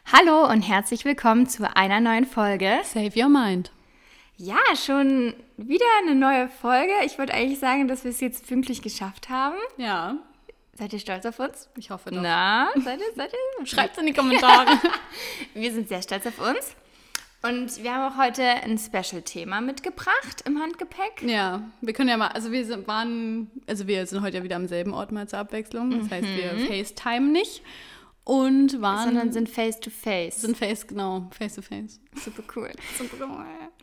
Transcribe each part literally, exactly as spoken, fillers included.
Hallo und herzlich willkommen zu einer neuen Folge. Save Your Mind. Ja, schon wieder eine neue Folge. Ich wollte eigentlich sagen, dass wir es jetzt pünktlich geschafft haben. Ja. Seid ihr stolz auf uns? Ich hoffe doch. Na, seid ihr, seid ihr? Schreibt es in die Kommentare. Wir sind sehr stolz auf uns. Und wir haben auch heute ein Special-Thema mitgebracht im Handgepäck. Ja, wir können ja mal, also wir sind, waren, also wir sind heute ja wieder am selben Ort mal zur Abwechslung. Das mhm. heißt, wir FaceTime nicht. Und waren... Sondern sind face-to-face. Sind face, genau, face-to-face. Super cool. Super cool.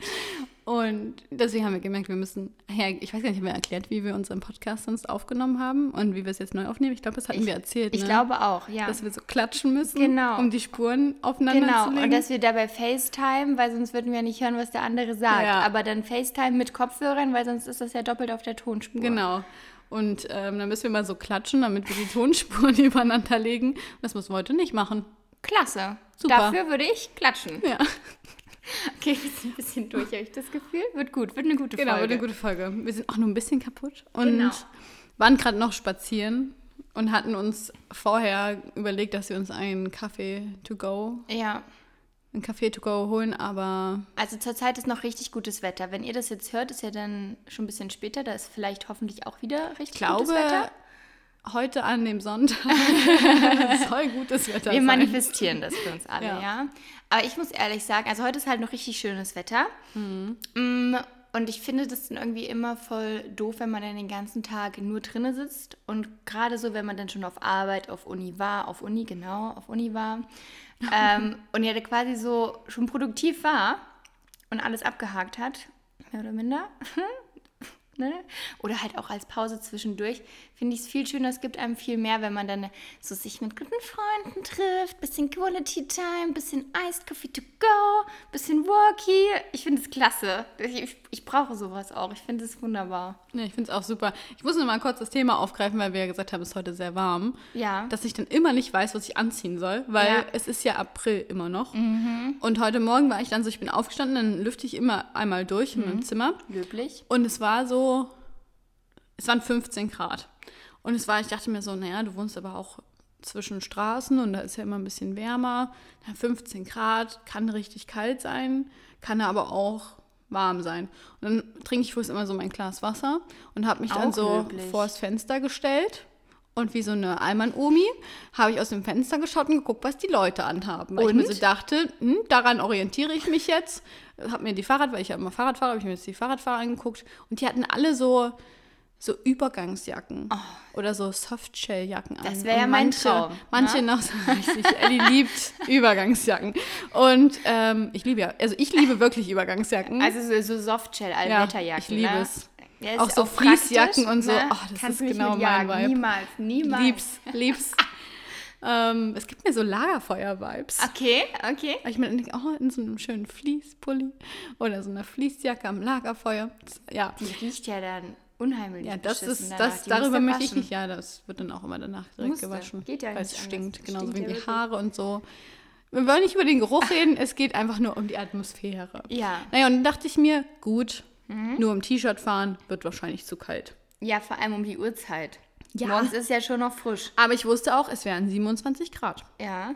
Und deswegen haben wir gemerkt, wir müssen... Ja, ich weiß gar nicht, haben wir erklärt, wie wir unseren Podcast sonst aufgenommen haben und wie wir es jetzt neu aufnehmen? Ich glaube, das hatten ich, wir erzählt, Ich ne? glaube auch, ja. Dass wir so klatschen müssen, genau. um die Spuren aufeinander genau. zu legen. Genau, und dass wir dabei FaceTime, weil sonst würden wir nicht hören, was der andere sagt. Ja. Aber dann FaceTime mit Kopfhörern, weil sonst ist das ja doppelt auf der Tonspur. Genau. Und ähm, dann müssen wir mal so klatschen, damit wir die Tonspuren übereinander legen. Das müssen wir heute nicht machen. Klasse. Super. Dafür würde ich klatschen. Ja. Okay, wir sind ein bisschen durch, habe ich das Gefühl. Wird gut, wird eine gute genau, Folge. Genau, wird eine gute Folge. Wir sind auch nur ein bisschen kaputt und genau. waren gerade noch spazieren und hatten uns vorher überlegt, dass wir uns einen Kaffee to go, ja. einen Kaffee to go holen, aber... Also zurzeit ist noch richtig gutes Wetter. Wenn ihr das jetzt hört, ist ja dann schon ein bisschen später. Da ist vielleicht hoffentlich auch wieder richtig ich glaube, gutes Wetter. Heute an dem Sonntag soll gutes Wetter Wir sein. Wir manifestieren das für uns alle, ja. ja. Aber ich muss ehrlich sagen, also heute ist halt noch richtig schönes Wetter. Mhm. Und ich finde das dann irgendwie immer voll doof, wenn man dann den ganzen Tag nur drinnen sitzt. Und gerade so, wenn man dann schon auf Arbeit, auf Uni war, auf Uni, genau, auf Uni war. ähm, und ja quasi so schon produktiv war und alles abgehakt hat, mehr oder minder. Ne? Oder halt auch als Pause zwischendurch, finde ich es viel schöner, es gibt einem viel mehr, wenn man dann so sich mit guten Freunden trifft, bisschen Quality Time, bisschen Iced Coffee to go, bisschen Walkie. Ich finde es klasse. Ich, ich brauche sowas auch. Ich finde es wunderbar. Ja, ich finde es auch super. Ich muss nur mal kurz das Thema aufgreifen, weil wir ja gesagt haben, es ist heute sehr warm. Ja. Dass ich dann immer nicht weiß, was ich anziehen soll, weil ja. es ist ja April immer noch. Mhm. Und heute Morgen war ich dann so, ich bin aufgestanden, dann lüfte ich immer einmal durch mhm. in meinem Zimmer. Löblich. Und es war so, es waren fünfzehn Grad. Und es war, ich dachte mir so, naja, du wohnst aber auch zwischen Straßen und da ist ja immer ein bisschen wärmer. fünfzehn Grad, kann richtig kalt sein, kann aber auch warm sein. Und dann trinke ich früher immer so mein Glas Wasser und habe mich dann auch so löblich. vors Fenster gestellt. Und wie so eine Allmann-Omi habe ich aus dem Fenster geschaut und geguckt, was die Leute anhaben. Weil und? ich mir so dachte, hm, daran orientiere ich mich jetzt. Habe mir die Fahrrad, weil ich ja immer Fahrrad fahre, habe ich mir jetzt die Fahrradfahrer angeguckt. Und die hatten alle so, so Übergangsjacken oh. oder so Softshell-Jacken an. Das wäre ja mein Traum. Manche ne? noch so richtig. Elli liebt Übergangsjacken. Und ähm, ich liebe ja, also ich liebe wirklich Übergangsjacken. Also so, so Softshell-Allwetterjacken. Ja, ich liebe ne? es. Ja, auch so auch Fließjacken und so. Ne? Oh, das Kannst ist du genau mein Vibe. Niemals, niemals. Lieb's, lieb's. ähm, es gibt mir so Lagerfeuer-Vibes. Okay, okay. Weil ich mir dann denke, oh, in so einem schönen Fließpulli oder so einer Fließjacke am Lagerfeuer. Ja. Die riecht ja dann unheimlich. Ja, das ist, danach. das, Die darüber möchte ich waschen. nicht. Ja, das wird dann auch immer danach direkt Musste. gewaschen. Geht ja weil nicht es anders. stinkt, genauso Stinkt wie ja die wirklich. Haare und so. Wir wollen nicht über den Geruch reden, es geht einfach nur um die Atmosphäre. Ja. Naja, und dann dachte ich mir, gut, mhm. nur im T-Shirt fahren wird wahrscheinlich zu kalt. Ja, vor allem um die Uhrzeit. Ja. Morgens ist ja schon noch frisch. Aber ich wusste auch, es wären siebenundzwanzig Grad. Ja.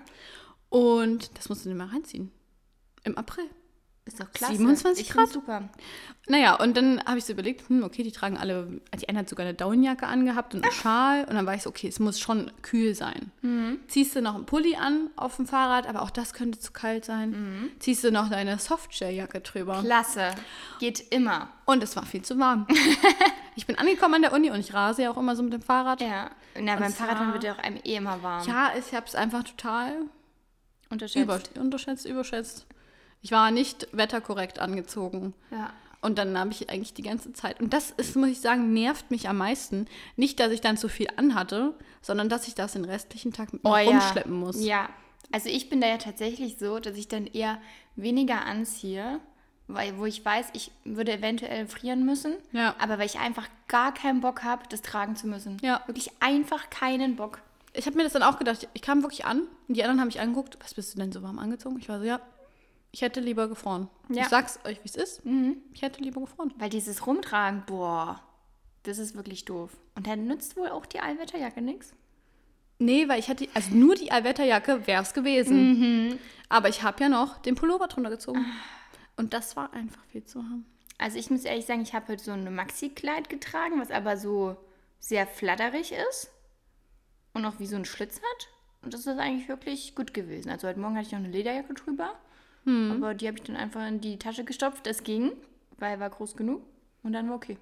Und das musst du dir mal reinziehen. Im April. Ist doch klasse. siebenundzwanzig ich Grad. Super. Naja, und dann habe ich so überlegt, hm, okay, die tragen alle, die eine hat sogar eine Daunenjacke angehabt und einen Schal. Und dann war ich so, okay, es muss schon kühl sein. Mhm. Ziehst du noch einen Pulli an auf dem Fahrrad, aber auch das könnte zu kalt sein. Mhm. Ziehst du noch deine Softshell-Jacke drüber. Klasse. Geht immer. Und es war viel zu warm. Ich bin angekommen an der Uni und ich rase ja auch immer so mit dem Fahrrad. Ja, Na, beim Fahrradfahren wird ja auch einem eh immer warm. Ja, ich habe es einfach total unterschätzt. Über, unterschätzt, überschätzt. Ich war nicht wetterkorrekt angezogen. Ja. Und dann habe ich eigentlich die ganze Zeit, und das ist, muss ich sagen, nervt mich am meisten. Nicht, dass ich dann zu viel anhatte, sondern dass ich das den restlichen Tag mit mir oh, rumschleppen ja. muss. Ja, also ich bin da ja tatsächlich so, dass ich dann eher weniger anziehe, weil, wo ich weiß, ich würde eventuell frieren müssen, ja. aber weil ich einfach gar keinen Bock habe, das tragen zu müssen. Ja. Wirklich einfach keinen Bock. Ich habe mir das dann auch gedacht, ich kam wirklich an und die anderen haben mich angeguckt, was bist du denn so warm angezogen? Ich war so, ja, ich hätte lieber gefroren. Ja. Ich sag's euch, wie es ist. Mhm. Ich hätte lieber gefroren. Weil dieses Rumtragen, boah, das ist wirklich doof. Und dann nützt wohl auch die Allwetterjacke nichts? Nee, weil ich hatte, also nur die Allwetterjacke wäre es gewesen. Mhm. Aber ich habe ja noch den Pullover drunter gezogen. Und das war einfach viel zu warm. Also ich muss ehrlich sagen, ich habe heute so ein Maxi-Kleid getragen, was aber so sehr flatterig ist und auch wie so ein Schlitz hat. Und das ist eigentlich wirklich gut gewesen. Also heute Morgen hatte ich noch eine Lederjacke drüber, hm. aber die habe ich dann einfach in die Tasche gestopft. Das ging, weil war groß genug und dann war okay.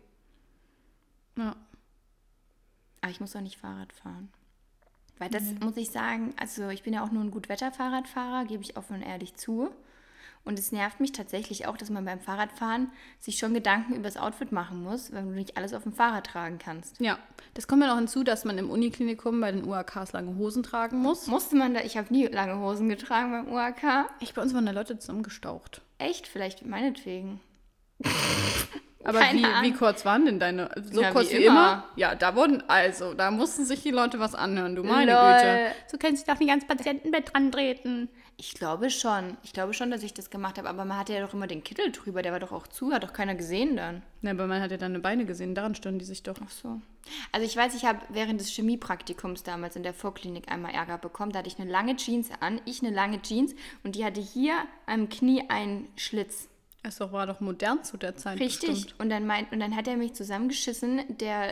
Ja. Aber ich muss auch nicht Fahrrad fahren. Weil das mhm. muss ich sagen, also ich bin ja auch nur ein Gutwetter-Fahrradfahrer, gebe ich offen und ehrlich zu. Und es nervt mich tatsächlich auch, dass man beim Fahrradfahren sich schon Gedanken über das Outfit machen muss, weil du nicht alles auf dem Fahrrad tragen kannst. Ja, das kommt ja noch hinzu, dass man im Uniklinikum bei den U A Ks lange Hosen tragen muss. Musste man da, ich habe nie lange Hosen getragen beim U A K. Echt, bei uns waren da Leute zusammengestaucht. Echt? Vielleicht meinetwegen. Aber wie, wie kurz waren denn deine? So Na, kurz wie, wie immer. immer? Ja, da wurden, also, da mussten sich die Leute was anhören, du meine Lol. Güte. So kannst du doch nicht ans Patientenbett dran treten. Ich glaube schon. Ich glaube schon, dass ich das gemacht habe. Aber man hatte ja doch immer den Kittel drüber. Der war doch auch zu. Hat doch keiner gesehen dann. Ja, aber man hat ja deine Beine gesehen. Daran stören die sich doch. Ach so. Also ich weiß, ich habe während des Chemiepraktikums damals in der Vorklinik einmal Ärger bekommen. Da hatte ich eine lange Jeans an. Ich eine lange Jeans. Und die hatte hier am Knie einen Schlitz. Es war doch modern zu der Zeit. Richtig. Bestimmt. Und dann, meint, und dann hat er mich zusammengeschissen, der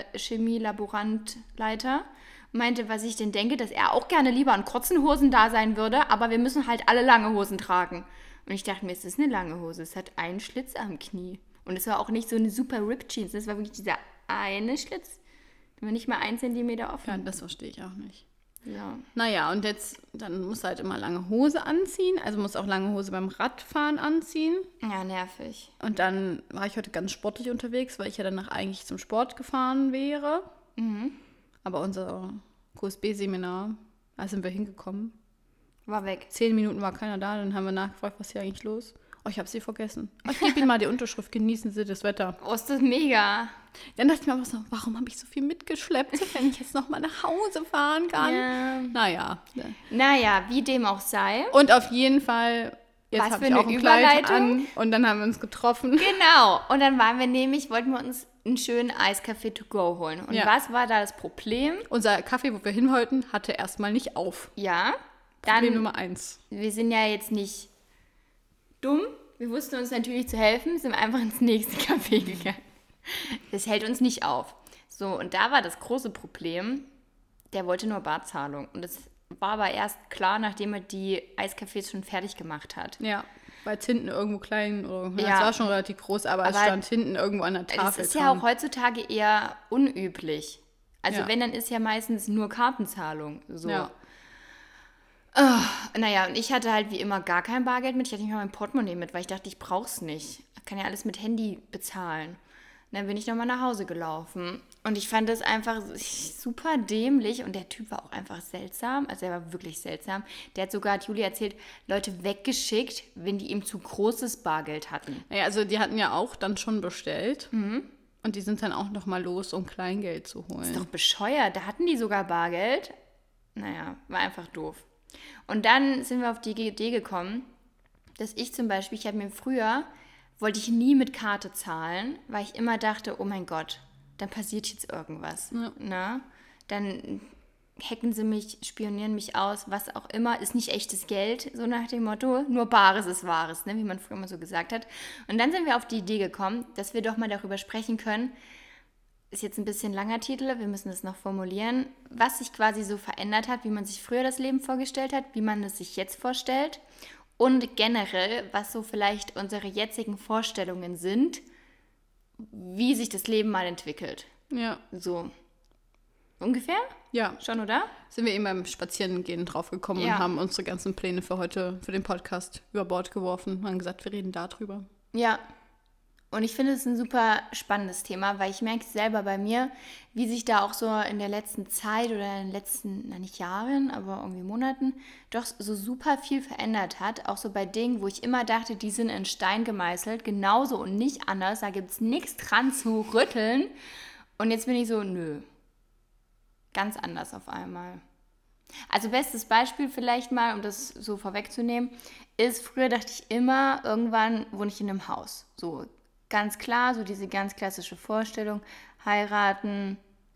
Chemielaborantleiter. Meinte, was ich denn denke, dass er auch gerne lieber in kurzen Hosen da sein würde, aber wir müssen halt alle lange Hosen tragen. Und ich dachte mir, es ist eine lange Hose, es hat einen Schlitz am Knie. Und es war auch nicht so eine super Ripped Jeans, das war wirklich dieser eine Schlitz. Der war nicht mal ein Zentimeter offen. Ja, das verstehe ich auch nicht. Ja. Naja, und jetzt, dann musst du halt immer lange Hose anziehen, also musst auch lange Hose beim Radfahren anziehen. Ja, nervig. Und dann war ich heute ganz sportlich unterwegs, weil ich ja danach eigentlich zum Sport gefahren wäre. Mhm. Aber unser Q S B-Seminar, da sind wir hingekommen. War weg. Zehn Minuten war keiner da, dann haben wir nachgefragt, was ist hier eigentlich los? Oh, ich habe sie vergessen. Oh, ich gebe Ihnen mal die Unterschrift, genießen Sie das Wetter. Oh, ist das mega. Dann dachte ich mir aber so, warum habe ich so viel mitgeschleppt, wenn ich jetzt noch mal nach Hause fahren kann? Ja. Naja. Naja, wie dem auch sei. Und auf jeden Fall, jetzt habe ich auch ein Kleid an und dann haben wir uns getroffen. Genau. Und dann waren wir nämlich, wollten wir uns einen schönen Eiskaffee to go holen. Und ja. was war da das Problem? Unser Kaffee, wo wir hin wollten, hatte erstmal nicht auf. Ja. Dann, Problem Nummer eins. Wir sind ja jetzt nicht dumm. Wir wussten uns natürlich zu helfen, sind einfach ins nächste Café gegangen. Das hält uns nicht auf. So, und da war das große Problem, der wollte nur Barzahlung. Und das war aber erst klar, nachdem er die Eiscafés schon fertig gemacht hat. Ja. Weil es hinten irgendwo klein, oder, ja, ja, es war schon relativ groß, aber, aber es stand hinten irgendwo an der Tafel. Das ist dran. Ja auch heutzutage eher unüblich. Also ja. wenn, dann ist ja meistens nur Kartenzahlung. So. Ja. Oh, naja, und ich hatte halt wie immer gar kein Bargeld mit. Ich hatte nicht mal mein Portemonnaie mit, weil ich dachte, ich brauch's nicht. Ich kann ja alles mit Handy bezahlen. Und dann bin ich nochmal nach Hause gelaufen. Und ich fand das einfach super dämlich. Und der Typ war auch einfach seltsam. Also er war wirklich seltsam. Der hat sogar, hat Julia erzählt, Leute weggeschickt, wenn die ihm zu großes Bargeld hatten. Naja, also die hatten ja auch dann schon bestellt. Mhm. Und die sind dann auch nochmal los, um Kleingeld zu holen. Das ist doch bescheuert. Da hatten die sogar Bargeld. Naja, war einfach doof. Und dann sind wir auf die Idee gekommen, dass ich zum Beispiel, ich habe mir früher, wollte ich nie mit Karte zahlen, weil ich immer dachte, oh mein Gott, dann passiert jetzt irgendwas. Ja. Ne? Dann hacken sie mich, spionieren mich aus, was auch immer, ist nicht echtes Geld, so nach dem Motto, nur Bares ist Wahres, ne? Wie man früher immer so gesagt hat. Und dann sind wir auf die Idee gekommen, dass wir doch mal darüber sprechen können, ist jetzt ein bisschen langer Titel, wir müssen es noch formulieren, was sich quasi so verändert hat, wie man sich früher das Leben vorgestellt hat, wie man es sich jetzt vorstellt und generell, was so vielleicht unsere jetzigen Vorstellungen sind, wie sich das Leben mal entwickelt. Ja. So. Ungefähr? Ja. Schon, oder? Sind wir eben beim Spazierengehen draufgekommen Ja. und haben unsere ganzen Pläne für heute, für den Podcast über Bord geworfen und haben gesagt, wir reden darüber. Ja. Und ich finde es ein super spannendes Thema, weil ich merke selber bei mir, wie sich da auch so in der letzten Zeit oder in den letzten, na nicht Jahren, aber irgendwie Monaten, doch so super viel verändert hat. Auch so bei Dingen, wo ich immer dachte, die sind in Stein gemeißelt, genauso und nicht anders, da gibt es nichts dran zu rütteln. Und jetzt bin ich so, nö, ganz anders auf einmal. Also bestes Beispiel vielleicht mal, um das so vorwegzunehmen, ist, früher dachte ich immer, irgendwann wohne ich in einem Haus. So ganz klar, so diese ganz klassische Vorstellung, heiraten,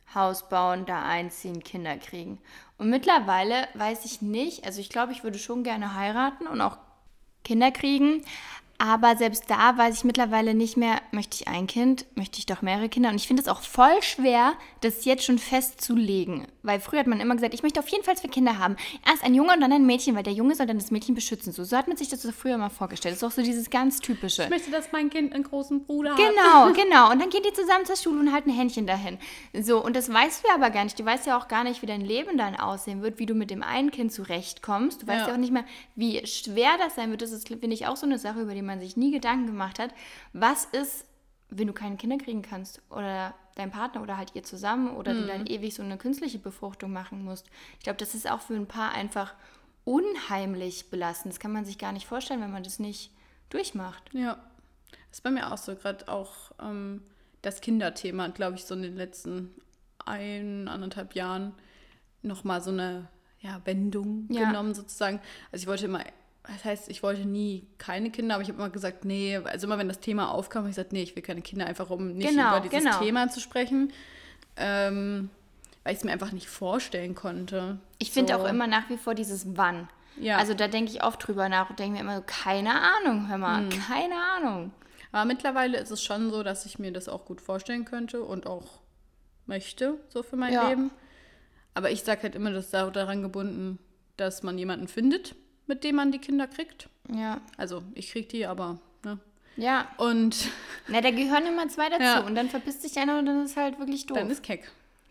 Haus bauen, da einziehen, Kinder kriegen. Und mittlerweile weiß ich nicht, also ich glaube, ich würde schon gerne heiraten und auch Kinder kriegen, aber selbst da weiß ich mittlerweile nicht mehr, möchte ich ein Kind, möchte ich doch mehrere Kinder. Und ich finde es auch voll schwer, das jetzt schon festzulegen. Weil früher hat man immer gesagt, ich möchte auf jeden Fall zwei Kinder haben. Erst ein Junge und dann ein Mädchen, weil der Junge soll dann das Mädchen beschützen. So, so hat man sich das so früher mal vorgestellt. Das ist auch so dieses ganz Typische. Ich möchte, dass mein Kind einen großen Bruder hat. Genau, genau. Und dann gehen die zusammen zur Schule und halten ein Händchen dahin. So, und das weißt du ja aber gar nicht. Du weißt ja auch gar nicht, wie dein Leben dann aussehen wird, wie du mit dem einen Kind zurechtkommst. Du weißt ja, ja auch nicht mehr, wie schwer das sein wird. Das ist, finde ich, auch so eine Sache, über die man sich nie Gedanken gemacht hat. Was ist, wenn du keine Kinder kriegen kannst oder dein Partner oder halt ihr zusammen oder mhm. du dann ewig so eine künstliche Befruchtung machen musst. Ich glaube, das ist auch für ein Paar einfach unheimlich belastend. Das kann man sich gar nicht vorstellen, wenn man das nicht durchmacht. Ja, das ist bei mir auch so. Gerade auch ähm, das Kinderthema, glaube ich, so in den letzten ein, anderthalb Jahren nochmal so eine ja, Wendung ja. genommen sozusagen. Also ich wollte immer, das heißt, ich wollte nie keine Kinder, aber ich habe immer gesagt, nee, also immer wenn das Thema aufkam, habe ich gesagt, nee, ich will keine Kinder, einfach um nicht genau, über dieses genau. Thema zu sprechen, ähm, weil ich es mir einfach nicht vorstellen konnte. Ich finde so. auch immer nach wie vor dieses Wann. Ja. Also da denke ich oft drüber nach und denke mir immer so, keine Ahnung, hör mal, hm. keine Ahnung. Aber mittlerweile ist es schon so, dass ich mir das auch gut vorstellen könnte und auch möchte, so für mein ja. Leben. Aber ich sage halt immer, das ist daran gebunden, dass man jemanden findet, mit dem man die Kinder kriegt. Ja. Also ich krieg die, aber, ne? Ja. Und na, da gehören immer zwei dazu. Ja. Und dann verpisst sich einer und dann ist halt wirklich doof. Dann ist keck.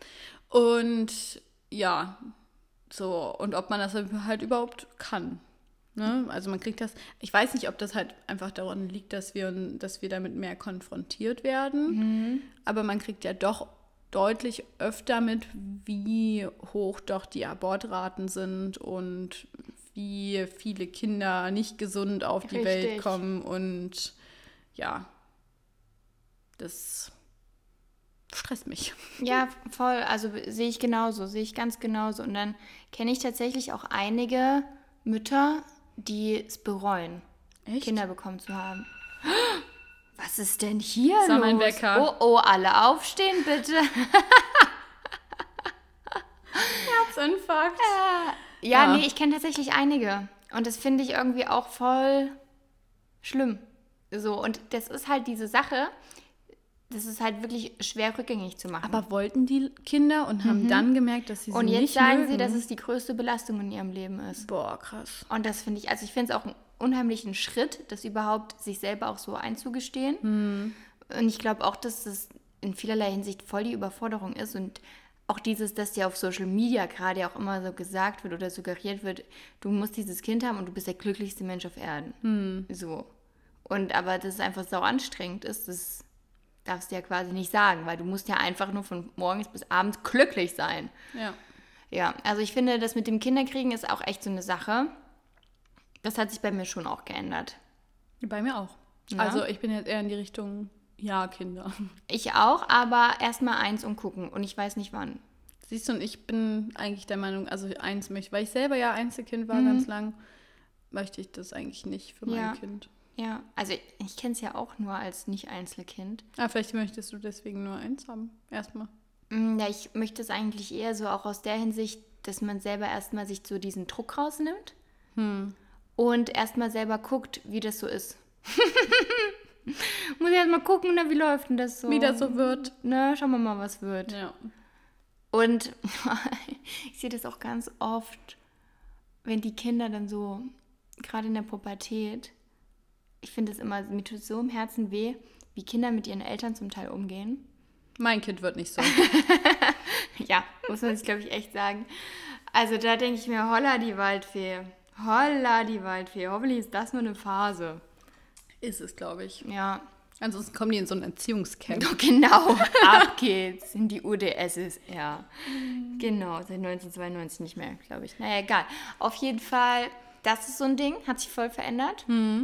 Und ja, so, und ob man das halt überhaupt kann. Ne? Also man kriegt das, ich weiß nicht, ob das halt einfach daran liegt, dass wir, dass wir damit mehr konfrontiert werden. Mhm. Aber man kriegt ja doch deutlich öfter mit, wie hoch doch die Abortraten sind und wie viele Kinder nicht gesund auf die Richtig. Welt kommen. Und ja, das stresst mich. Ja, voll. Also sehe ich genauso, sehe ich ganz genauso. Und dann kenne ich tatsächlich auch einige Mütter, die es bereuen, Echt? Kinder bekommen zu haben. Was ist denn hier das war los? mein Wecker. Oh, oh, alle aufstehen, bitte. Herzinfarkt. Äh, ja, ja, nee, ich kenne tatsächlich einige. Und das finde ich irgendwie auch voll schlimm. So, und das ist halt diese Sache, das ist halt wirklich schwer rückgängig zu machen. Aber wollten die Kinder und haben mhm. dann gemerkt, dass sie sie und nicht jetzt sagen mögen. sie, dass es die größte Belastung in ihrem Leben ist. Boah, krass. Und das finde ich, also ich finde es auch einen unheimlichen Schritt, das überhaupt sich selber auch so einzugestehen. Mhm. Und ich glaube auch, dass das in vielerlei Hinsicht voll die Überforderung ist und auch dieses, dass dir auf Social Media gerade auch immer so gesagt wird oder suggeriert wird, du musst dieses Kind haben und du bist der glücklichste Mensch auf Erden. Mhm. So. Und aber dass es einfach sau anstrengend ist, das darfst du ja quasi nicht sagen, weil du musst ja einfach nur von morgens bis abends glücklich sein. Ja. Ja, also ich finde, das mit dem Kinderkriegen ist auch echt so eine Sache. Das hat sich bei mir schon auch geändert. Bei mir auch. Ja? Also ich bin jetzt eher in die Richtung, ja, Kinder. Ich auch, aber erstmal eins und gucken und ich weiß nicht wann. Siehst du, und ich bin eigentlich der Meinung, also eins möchte, weil ich selber ja Einzelkind war mhm. ganz lang, möchte ich das eigentlich nicht für mein ja. Kind. Ja, also ich, ich kenne es ja auch nur als Nicht-Einzelkind. Ah, vielleicht möchtest du deswegen nur eins haben, erstmal. Ja, ich möchte es eigentlich eher so auch aus der Hinsicht, dass man selber erstmal sich so diesen Druck rausnimmt hm. und erstmal selber guckt, wie das so ist. Muss ich erstmal gucken, na, wie läuft denn das so? Wie das so wird. Na, schauen wir mal, was wird. Ja. Und ich sehe das auch ganz oft, wenn die Kinder dann so, gerade in der Pubertät, ich finde es immer, mir tut so im Herzen weh, wie Kinder mit ihren Eltern zum Teil umgehen. Mein Kind wird nicht so. Ja, muss man sich, glaube ich, echt sagen. Also da denke ich mir, holla die Waldfee. Holla die Waldfee. Hoffentlich ist das nur eine Phase. Ist es, glaube ich. Ja. Ansonsten kommen die in so ein Erziehungscamp. Oh, genau, ab geht's in die U D S S R. Genau, seit neunzehnhundertzweiundneunzig nicht mehr, glaube ich. Naja, egal. Auf jeden Fall, das ist so ein Ding, hat sich voll verändert. Mhm.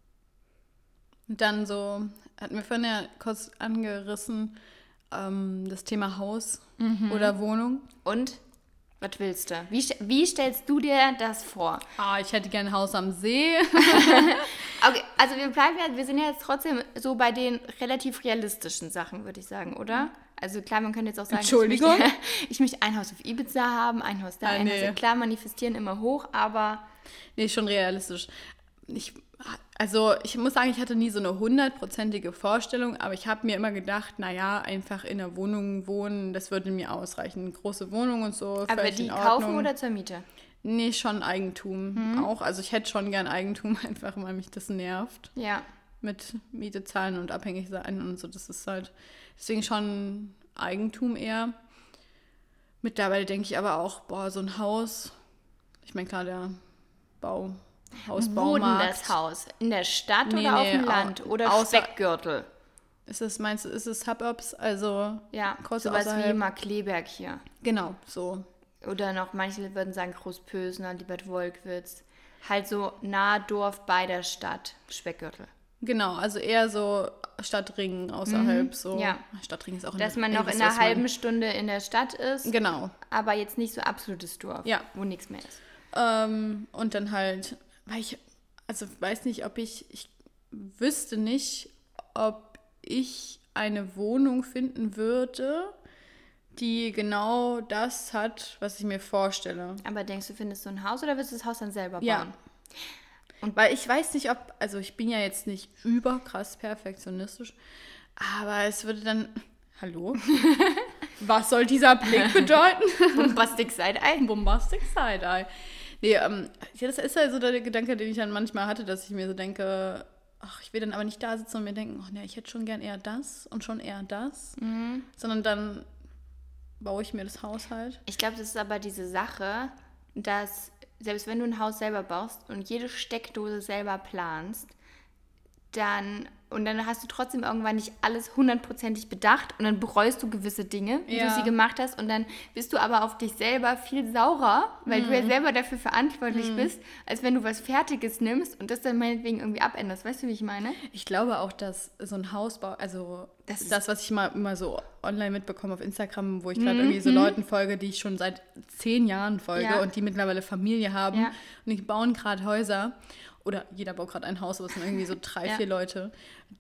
Und dann so, hatten wir vorhin ja kurz angerissen, ähm, das Thema Haus mhm. oder Wohnung. Und? Was willst du? Wie, wie stellst du dir das vor? Ah, ich hätte gerne ein Haus am See. Okay, also wir bleiben ja, wir sind ja jetzt trotzdem so bei den relativ realistischen Sachen, würde ich sagen, oder? Also klar, man könnte jetzt auch sagen, Entschuldigung? Ich, möchte, ich möchte ein Haus auf Ibiza haben, ein Haus da, Ah, ein nee. Haus. Klar, manifestieren immer hoch, aber Nee, schon realistisch. Ich, also ich muss sagen, ich hatte nie so eine hundertprozentige Vorstellung, aber ich habe mir immer gedacht, naja, einfach in einer Wohnung wohnen, das würde mir ausreichen. Eine große Wohnung und so, aber völlig die in kaufen Ordnung. oder zur Miete? Nee, schon Eigentum Mhm. auch. Also ich hätte schon gern Eigentum, einfach weil mich das nervt. Ja. Mit Miete zahlen und abhängig sein und so. Das ist halt, deswegen schon Eigentum eher. Mittlerweile denke ich aber auch, boah, so ein Haus, ich meine klar, der Bau, Wo Hausbaumarkt. denn das Haus? In der Stadt Nee, oder auf nee, dem au- Land? Oder außer- Speckgürtel? Ist es, meinst du, ist es Suburbs? Also Ja, kurz sowas wie außerhalb? Markleberg hier. Genau, so. Oder noch, manche würden sagen Großpösner, Liebert-Wolkwitz. Halt so nahe Dorf bei der Stadt, Speckgürtel. Genau, also eher so Stadtring außerhalb, so. ja. Stadtring ist auch Dass in man der, noch in einer halben Stunde in der Stadt ist, Genau. aber jetzt nicht so absolutes Dorf, Ja. wo nichts mehr ist. Ähm, und dann halt, weil ich, also weiß nicht, ob ich, ich wüsste nicht, ob ich eine Wohnung finden würde, die genau das hat, was ich mir vorstelle. Aber denkst du, findest du ein Haus oder willst du das Haus dann selber bauen? Ja. Und weil ich weiß nicht, ob, also ich bin ja jetzt nicht überkrass perfektionistisch, aber es würde dann, hallo? Was soll dieser Blick bedeuten? Bombastic Side-Eye. Bombastic Side-Eye. Nee, ähm, ja, das ist ja so der Gedanke, den ich dann manchmal hatte, dass ich mir so denke, ach, ich will dann aber nicht da sitzen und mir denken, ach nee, ich hätte schon gern eher das und schon eher das, Mhm. sondern dann baue ich mir das Haus halt. Ich glaube, das ist aber diese Sache, dass selbst wenn du ein Haus selber baust und jede Steckdose selber planst, dann und dann hast du trotzdem irgendwann nicht alles hundertprozentig bedacht und dann bereust du gewisse Dinge, wie Ja. du sie gemacht hast und dann bist du aber auf dich selber viel saurer, weil du ja Mhm. selber dafür verantwortlich bist, als wenn du was Fertiges nimmst und das dann meinetwegen irgendwie abänderst. Weißt du, wie ich meine? Ich glaube auch, dass so ein Hausbau, also Das das, ist- das was ich mal immer so online mitbekomme auf Instagram, wo ich gerade Mhm, irgendwie so mhm. Leuten folge, die ich schon seit zehn Jahren folge Ja. und die mittlerweile Familie haben Ja. und die bauen gerade Häuser oder jeder baut gerade ein Haus, aber es sind irgendwie so drei, Ja. vier Leute.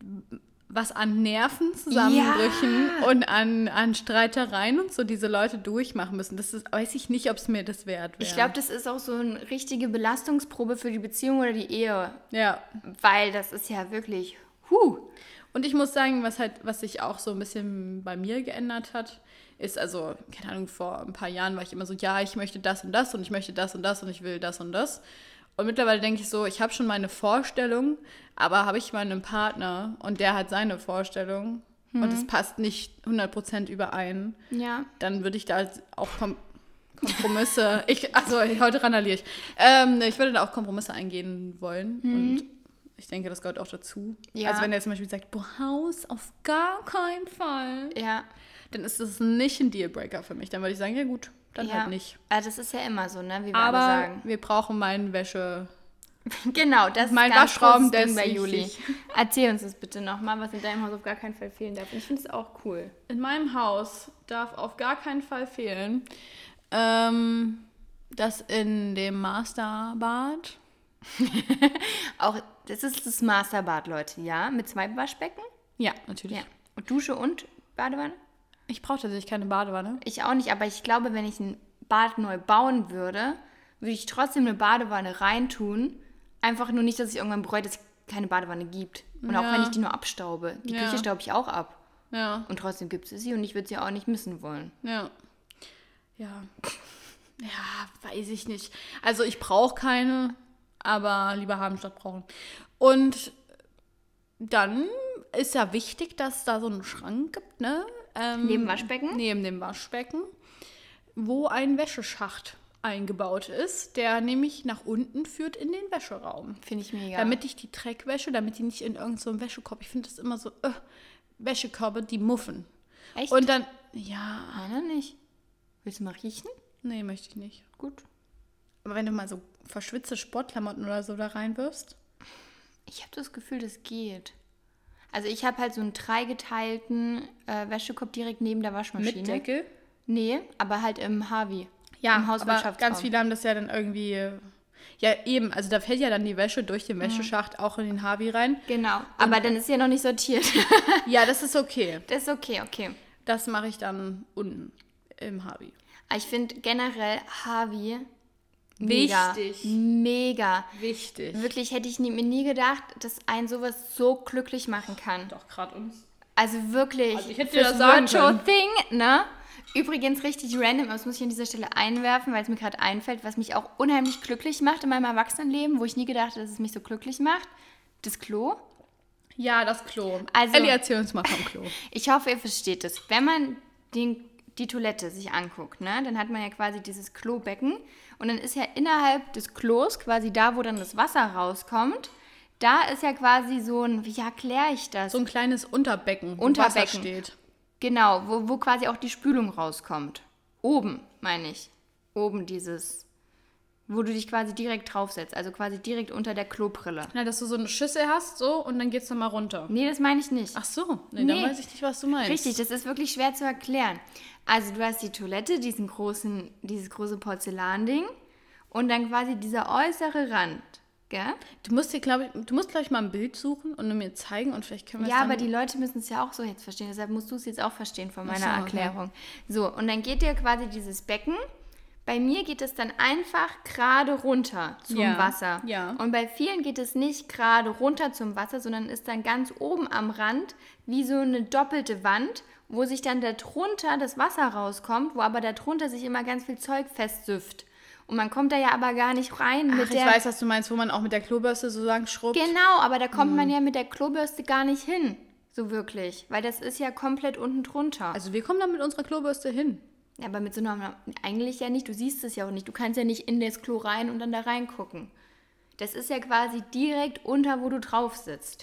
Was an Nervenzusammenbrüchen Ja. und an, an Streitereien und so diese Leute durchmachen müssen. Das ist, weiß ich nicht, ob es mir das wert wäre. Ich glaube, das ist auch so eine richtige Belastungsprobe für die Beziehung oder die Ehe, ja. weil das ist ja wirklich, huh. Und ich muss sagen, was halt, was sich auch so ein bisschen bei mir geändert hat, ist also, keine Ahnung, vor ein paar Jahren war ich immer so, ja, ich möchte das und das und ich möchte das und das und ich will das und das. Und mittlerweile denke ich so, ich habe schon meine Vorstellung, aber habe ich mal einen Partner und der hat seine Vorstellung und es passt nicht hundert Prozent überein, Ja. dann würde ich da halt auch Kom Kompromisse, ich, also heute randaliere ich, ähm, ich würde da auch Kompromisse eingehen wollen und ich denke, das gehört auch dazu. Ja. Also wenn er zum Beispiel sagt, boah, Haus auf gar keinen Fall, Ja. dann ist das nicht ein Dealbreaker für mich. Dann würde ich sagen, ja gut, dann ja. halt nicht. Ah, das ist ja immer so, ne, wie wir Aber alle sagen. wir brauchen meinen Wäsche. Genau, das Mein ist ganz Waschraum, großes der Ding ist bei Juli. wichtig. Erzähl uns das bitte nochmal, was in deinem Haus auf gar keinen Fall fehlen darf. Und ich finde es auch cool. In meinem Haus darf auf gar keinen Fall fehlen, ähm, dass in dem Masterbad, Auch, das ist das Masterbad, Leute, ja? Mit zwei Waschbecken? ja, natürlich. Ja. Und Dusche und Badewanne? Ich brauche tatsächlich keine Badewanne. Ich auch nicht, aber ich glaube, wenn ich ein Bad neu bauen würde, würde ich trotzdem eine Badewanne reintun. Einfach nur nicht, dass ich irgendwann bereue, dass es keine Badewanne gibt. Und auch Ja. wenn ich die nur abstaube. Die Ja. Küche staube ich auch ab. Ja, Und trotzdem gibt es sie und ich würde sie auch nicht missen wollen. ja. Ja. Ja, weiß ich nicht. Also ich brauche keine, aber lieber haben statt brauchen. Und dann ist ja wichtig, dass da so einen Schrank gibt, ne? Ähm, Neben Waschbecken? Neben dem Waschbecken, wo ein Wäscheschacht eingebaut ist, der nämlich nach unten führt in den Wäscheraum. Finde ich mega. Damit ich die Dreckwäsche, damit die nicht in irgendeinem so Wäschekorb, ich finde das immer so, äh, Wäschekörbe, die muffen. Echt? Und dann, ja, Meiner nicht. Willst du mal riechen? nee, möchte ich nicht. Gut. Aber wenn du mal so verschwitzte Sportklamotten oder so da reinwirfst. Ich habe das Gefühl, das geht. Also ich habe halt so einen dreigeteilten äh, Wäschekorb direkt neben der Waschmaschine. Mit Deckel? Nee, aber halt im Harvey. Ja, im aber Hauswirtschaftsraum. ganz viele haben das ja dann irgendwie, ja eben, also da fällt ja dann die Wäsche durch den Wäscheschacht auch in den Harvey rein. Genau, aber dann ist ja noch nicht sortiert. Ja, das ist okay. Das ist okay, okay. Das mache ich dann unten im Harvey. Ich finde generell Harvey mega. Wichtig. Mega. Wichtig. Wirklich hätte ich nie, mir nie gedacht, dass einen sowas so glücklich machen kann. Doch, gerade uns. Also wirklich. Also ich hätte dir fürs das sagen Virtual können. Thing, ne? Übrigens richtig random, aber das muss ich an dieser Stelle einwerfen, weil es mir gerade einfällt, was mich auch unheimlich glücklich macht in meinem Erwachsenenleben, wo ich nie gedacht habe, dass es mich so glücklich macht. Das Klo. Ja, das Klo. Also- Ellie, erzähl uns mal vom Klo. Ich hoffe, ihr versteht es. Wenn man den, die Toilette sich anguckt, ne, dann hat man ja quasi dieses Klobecken und dann ist ja innerhalb des Klos, quasi da, wo dann das Wasser rauskommt, da ist ja quasi so ein, wie erkläre ich das? So ein kleines Unterbecken, wo Unterbecken. Wasser steht. Genau, wo, wo quasi auch die Spülung rauskommt. Oben, meine ich. Oben dieses, wo du dich quasi direkt draufsetzt, also quasi direkt unter der Klobrille. Ja, dass du so eine Schüssel hast, so, und dann geht's dann mal runter. Nee, das meine ich nicht. Ach so, nee, Nee. dann weiß ich nicht, was du meinst. Richtig, das ist wirklich schwer zu erklären. Also du hast die Toilette, diesen großen, dieses große Porzellanding und dann quasi dieser äußere Rand, gell? Du musst dir, glaube ich, du musst, glaube ich, mal ein Bild suchen und mir zeigen und vielleicht können wir es Ja, dann... aber die Leute müssen es ja auch so jetzt verstehen, deshalb musst du es jetzt auch verstehen von meiner Ach so, okay. Erklärung. So, und dann geht dir quasi dieses Becken, bei mir geht es dann einfach gerade runter zum Ja, Wasser. ja. Und bei vielen geht es nicht gerade runter zum Wasser, sondern ist dann ganz oben am Rand wie so eine doppelte Wand, wo sich dann darunter das Wasser rauskommt, wo aber darunter sich immer ganz viel Zeug festsüfft. Und man kommt da ja aber gar nicht rein mit Ach, ich der... weiß, was du meinst, wo man auch mit der Klobürste so lang schrubbt. Genau, aber da kommt Mhm. man ja mit der Klobürste gar nicht hin, so wirklich. Weil das ist ja komplett unten drunter. Also wir kommen da mit unserer Klobürste hin. Ja, aber mit so einer... Eigentlich ja nicht, du siehst es ja auch nicht. Du kannst ja nicht in das Klo rein und dann da reingucken. Das ist ja quasi direkt unter, wo du drauf sitzt.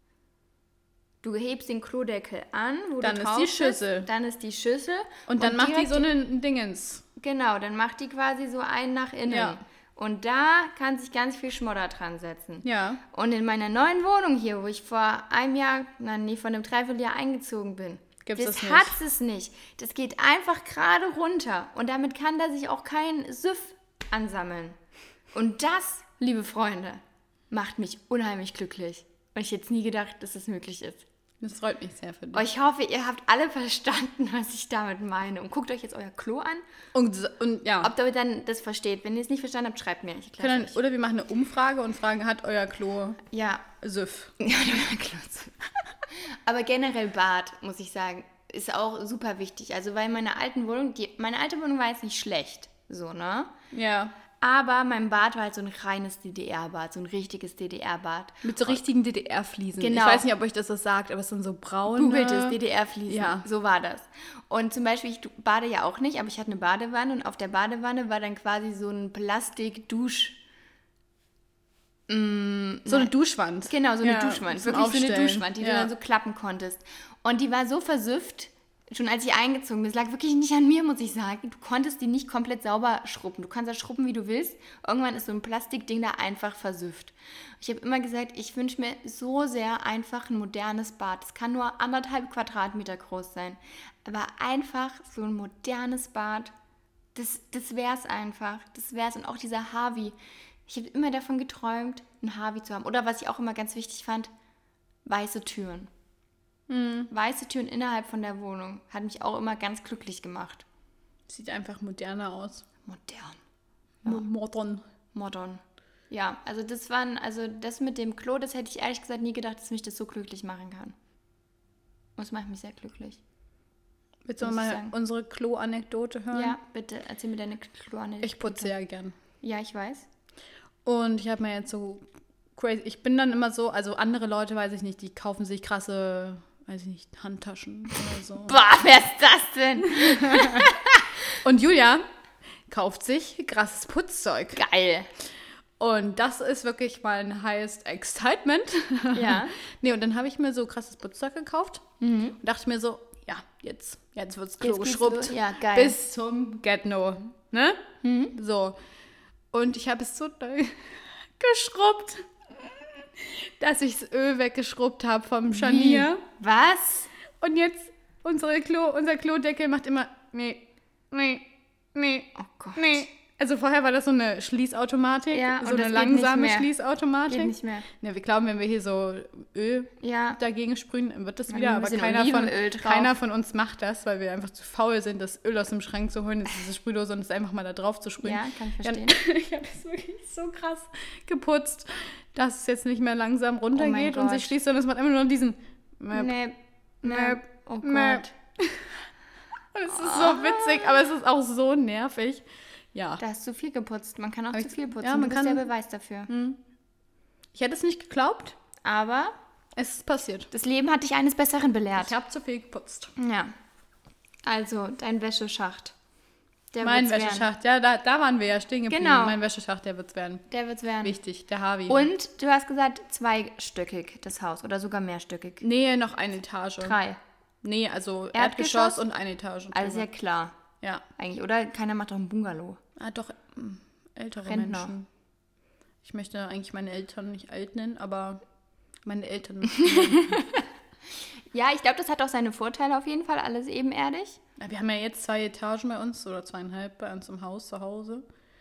Du hebst den Klodeckel an, wo Dann du ist drauf die sitzt, Schüssel. dann ist die Schüssel. Und dann macht die direkt- so einen Dingens. Genau, dann macht die quasi so einen nach innen. Ja. Und da kann sich ganz viel Schmodder dran setzen. Ja. Und in meiner neuen Wohnung hier, wo ich vor einem Jahr, nein, nee, vor einem Dreivierteljahr eingezogen bin, Gibt's das das nicht? hat es nicht. Das geht einfach gerade runter. Und damit kann da sich auch kein Süff ansammeln. Und das, liebe Freunde, macht mich unheimlich glücklich. Und ich hätte jetzt nie gedacht, dass das möglich ist. Das freut mich sehr für dich. Aber ich hoffe, ihr habt alle verstanden, was ich damit meine. Und guckt euch jetzt euer Klo an, Und, und ja. ob ihr dann das versteht. Wenn ihr es nicht verstanden habt, schreibt mir. Ich Wir können erkläre dann, oder wir machen eine Umfrage und fragen, hat euch Klo Ja, Süff? ja, klar. Aber generell Bad, muss ich sagen, ist auch super wichtig. Also weil meine alten Wohnung, die, meine alte Wohnung war jetzt nicht schlecht, so, ne? Ja. Aber mein Bad war halt so ein reines D D R-Bad, so ein richtiges D D R-Bad. Mit so richtigen D D R-Fliesen. Genau. Ich weiß nicht, ob euch das das sagt, aber es sind so braune... Googelt es, D D R-Fliesen. Ja. So war das. Und zum Beispiel, ich bade ja auch nicht, aber ich hatte eine Badewanne und auf der Badewanne war dann quasi so ein Plastik-Dusch... So eine Duschwand. Genau, so eine Ja, Duschwand. zum Wirklich so eine Aufstellen. Duschwand, die Ja. du dann so klappen konntest. Und die war so versüfft, schon als ich eingezogen bin. Es lag wirklich nicht an mir, muss ich sagen. Du konntest die nicht komplett sauber schrubben. Du kannst das schrubben, wie du willst. Irgendwann ist so ein Plastikding da einfach versüfft. Ich habe immer gesagt, ich wünsche mir so sehr einfach ein modernes Bad. Es kann nur anderthalb Quadratmeter groß sein. Aber einfach so ein modernes Bad, das, das wäre es einfach. Das wäre es. Und auch dieser Harvey. Ich habe immer davon geträumt, einen Harvey zu haben. Oder was ich auch immer ganz wichtig fand, weiße Türen. Hm. Weiße Türen innerhalb von der Wohnung. Hat mich auch immer ganz glücklich gemacht. Sieht einfach moderner aus. Modern. Mo- Modern. Modern. Ja, also das waren, also das mit dem Klo, das hätte ich ehrlich gesagt nie gedacht, dass mich das so glücklich machen kann. Und es macht mich sehr glücklich. Willst du Muss ich mal sagen. unsere Klo-Anekdote hören? Ja, bitte, erzähl mir deine Klo-Anekdote. Ich putze ja gern. Ja, ich weiß. Und ich habe mir jetzt so crazy, ich bin dann immer so, also andere Leute, weiß ich nicht, die kaufen sich krasse, weiß ich nicht, Handtaschen oder so. Boah, wer ist das denn? Und Julia kauft sich krasses Putzzeug. Geil. Und das ist wirklich mein highest excitement. Ja. Nee, und dann habe ich mir so krasses Putzzeug gekauft und dachte mir so, ja, jetzt, jetzt wird's Klo Jetzt geht's geschrubbt. los. Ja, geil. Bis zum Get-No. Ne? So. Und ich habe es so doll geschrubbt, dass ich das Öl weggeschrubbt habe vom Scharnier. Wie? Was? Und jetzt, unsere Klo, unser Klodeckel macht immer, nee, nee, nee, Oh Gott. nee, Also vorher war das so eine Schließautomatik, Ja, so und eine das geht nicht langsame mehr. Schließautomatik. Geht nicht mehr. Ja, wir glauben, wenn wir hier so Öl Ja. dagegen sprühen, dann wird das Dann wieder. ein Aber bisschen keiner von, Olivenöl drauf. keiner von uns macht das, weil wir einfach zu faul sind, das Öl aus dem Schrank zu holen, diese Sprühdose und es einfach mal da drauf zu sprühen. Ja, kann ich verstehen. Ja, ich habe das wirklich so krass geputzt, dass es jetzt nicht mehr langsam runtergeht Oh mein und Gott. sich schließt, sondern es macht immer nur diesen Möp, Nee. Nee. Möp, Oh Möp. Gott. Und es ist so witzig, aber es ist auch so nervig. Ja. Da hast du viel geputzt. Man kann auch Aber zu ich- viel putzen. ja, man du bist kann- der Beweis dafür. Ich hätte es nicht geglaubt, Aber es ist passiert. das Leben hat dich eines Besseren belehrt. Ich habe zu viel geputzt. Ja. Also, dein Wäscheschacht. Der Mein wird's werden. Wäscheschacht, ja, da, da waren wir ja stehen geblieben. Genau. Mein Wäscheschacht, der wird's werden. Der wird's werden. Wichtig, der Harvey. Und du hast gesagt, zweistöckig das Haus oder sogar mehrstöckig. Nee, noch eine Etage. Drei. Nee, also Erdgeschoss? Erdgeschoss und eine Etage. Also ja drüber. klar. Ja. Eigentlich. Oder keiner macht doch ein Bungalow. Ah, doch, mm, ältere Rentner. Menschen. Ich möchte eigentlich meine Eltern nicht alt nennen, aber meine Eltern. Ja, ich glaube, das hat auch seine Vorteile auf jeden Fall. Alles ebenerdig. Ja, wir haben ja jetzt zwei Etagen bei uns oder zweieinhalb bei uns im Haus zu Hause.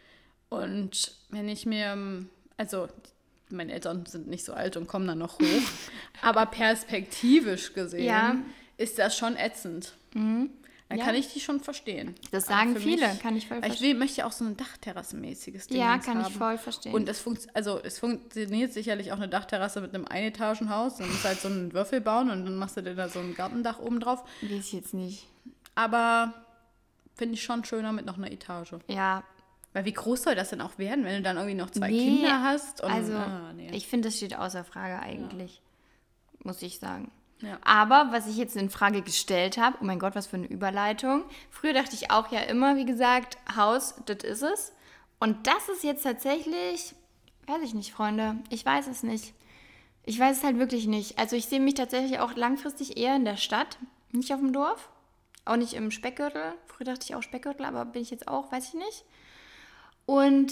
Und wenn ich mir, ähm, also meine Eltern sind nicht so alt und kommen dann noch hoch, aber perspektivisch gesehen Ja. ist das schon ätzend. Dann Ja. kann ich die schon verstehen. Das Aber sagen für viele, mich- kann ich voll weil ich verstehen. will, möchte ja auch so ein Dachterrassenmäßiges Ding Ja, haben. kann ich voll verstehen. Und es, funkt, also, es funktioniert sicherlich auch eine Dachterrasse mit einem Einetagenhaus. Dann musst du halt so einen Würfel bauen und dann machst du dir da so ein Gartendach oben drauf. Weiß ich jetzt nicht. Aber finde ich schon schöner mit noch einer Etage. Ja, Weil wie groß soll das denn auch werden, wenn du dann irgendwie noch zwei nee, Kinder hast? Und, also ah, nee. ich finde, das steht außer Frage eigentlich. Muss ich sagen. Ja. Aber was ich jetzt in Frage gestellt habe, oh mein Gott, was für eine Überleitung. Früher dachte ich auch ja immer, wie gesagt, Haus, das ist es. Und das ist jetzt tatsächlich, weiß ich nicht, Freunde, ich weiß es nicht. Ich weiß es halt wirklich nicht. Also ich sehe mich tatsächlich auch langfristig eher in der Stadt, nicht auf dem Dorf, auch nicht im Speckgürtel. Früher dachte ich auch Speckgürtel, aber bin ich jetzt auch, weiß ich nicht. Und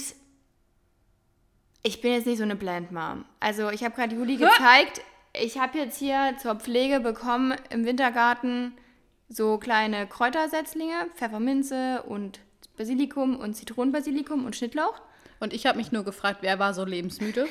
ich bin jetzt nicht so eine Blend-Mom. Also ich habe gerade Juli gezeigt, ich habe jetzt hier zur Pflege bekommen im Wintergarten so kleine Kräutersetzlinge, Pfefferminze und Basilikum und Zitronenbasilikum und Schnittlauch. Und ich habe mich nur gefragt, wer war so lebensmüde?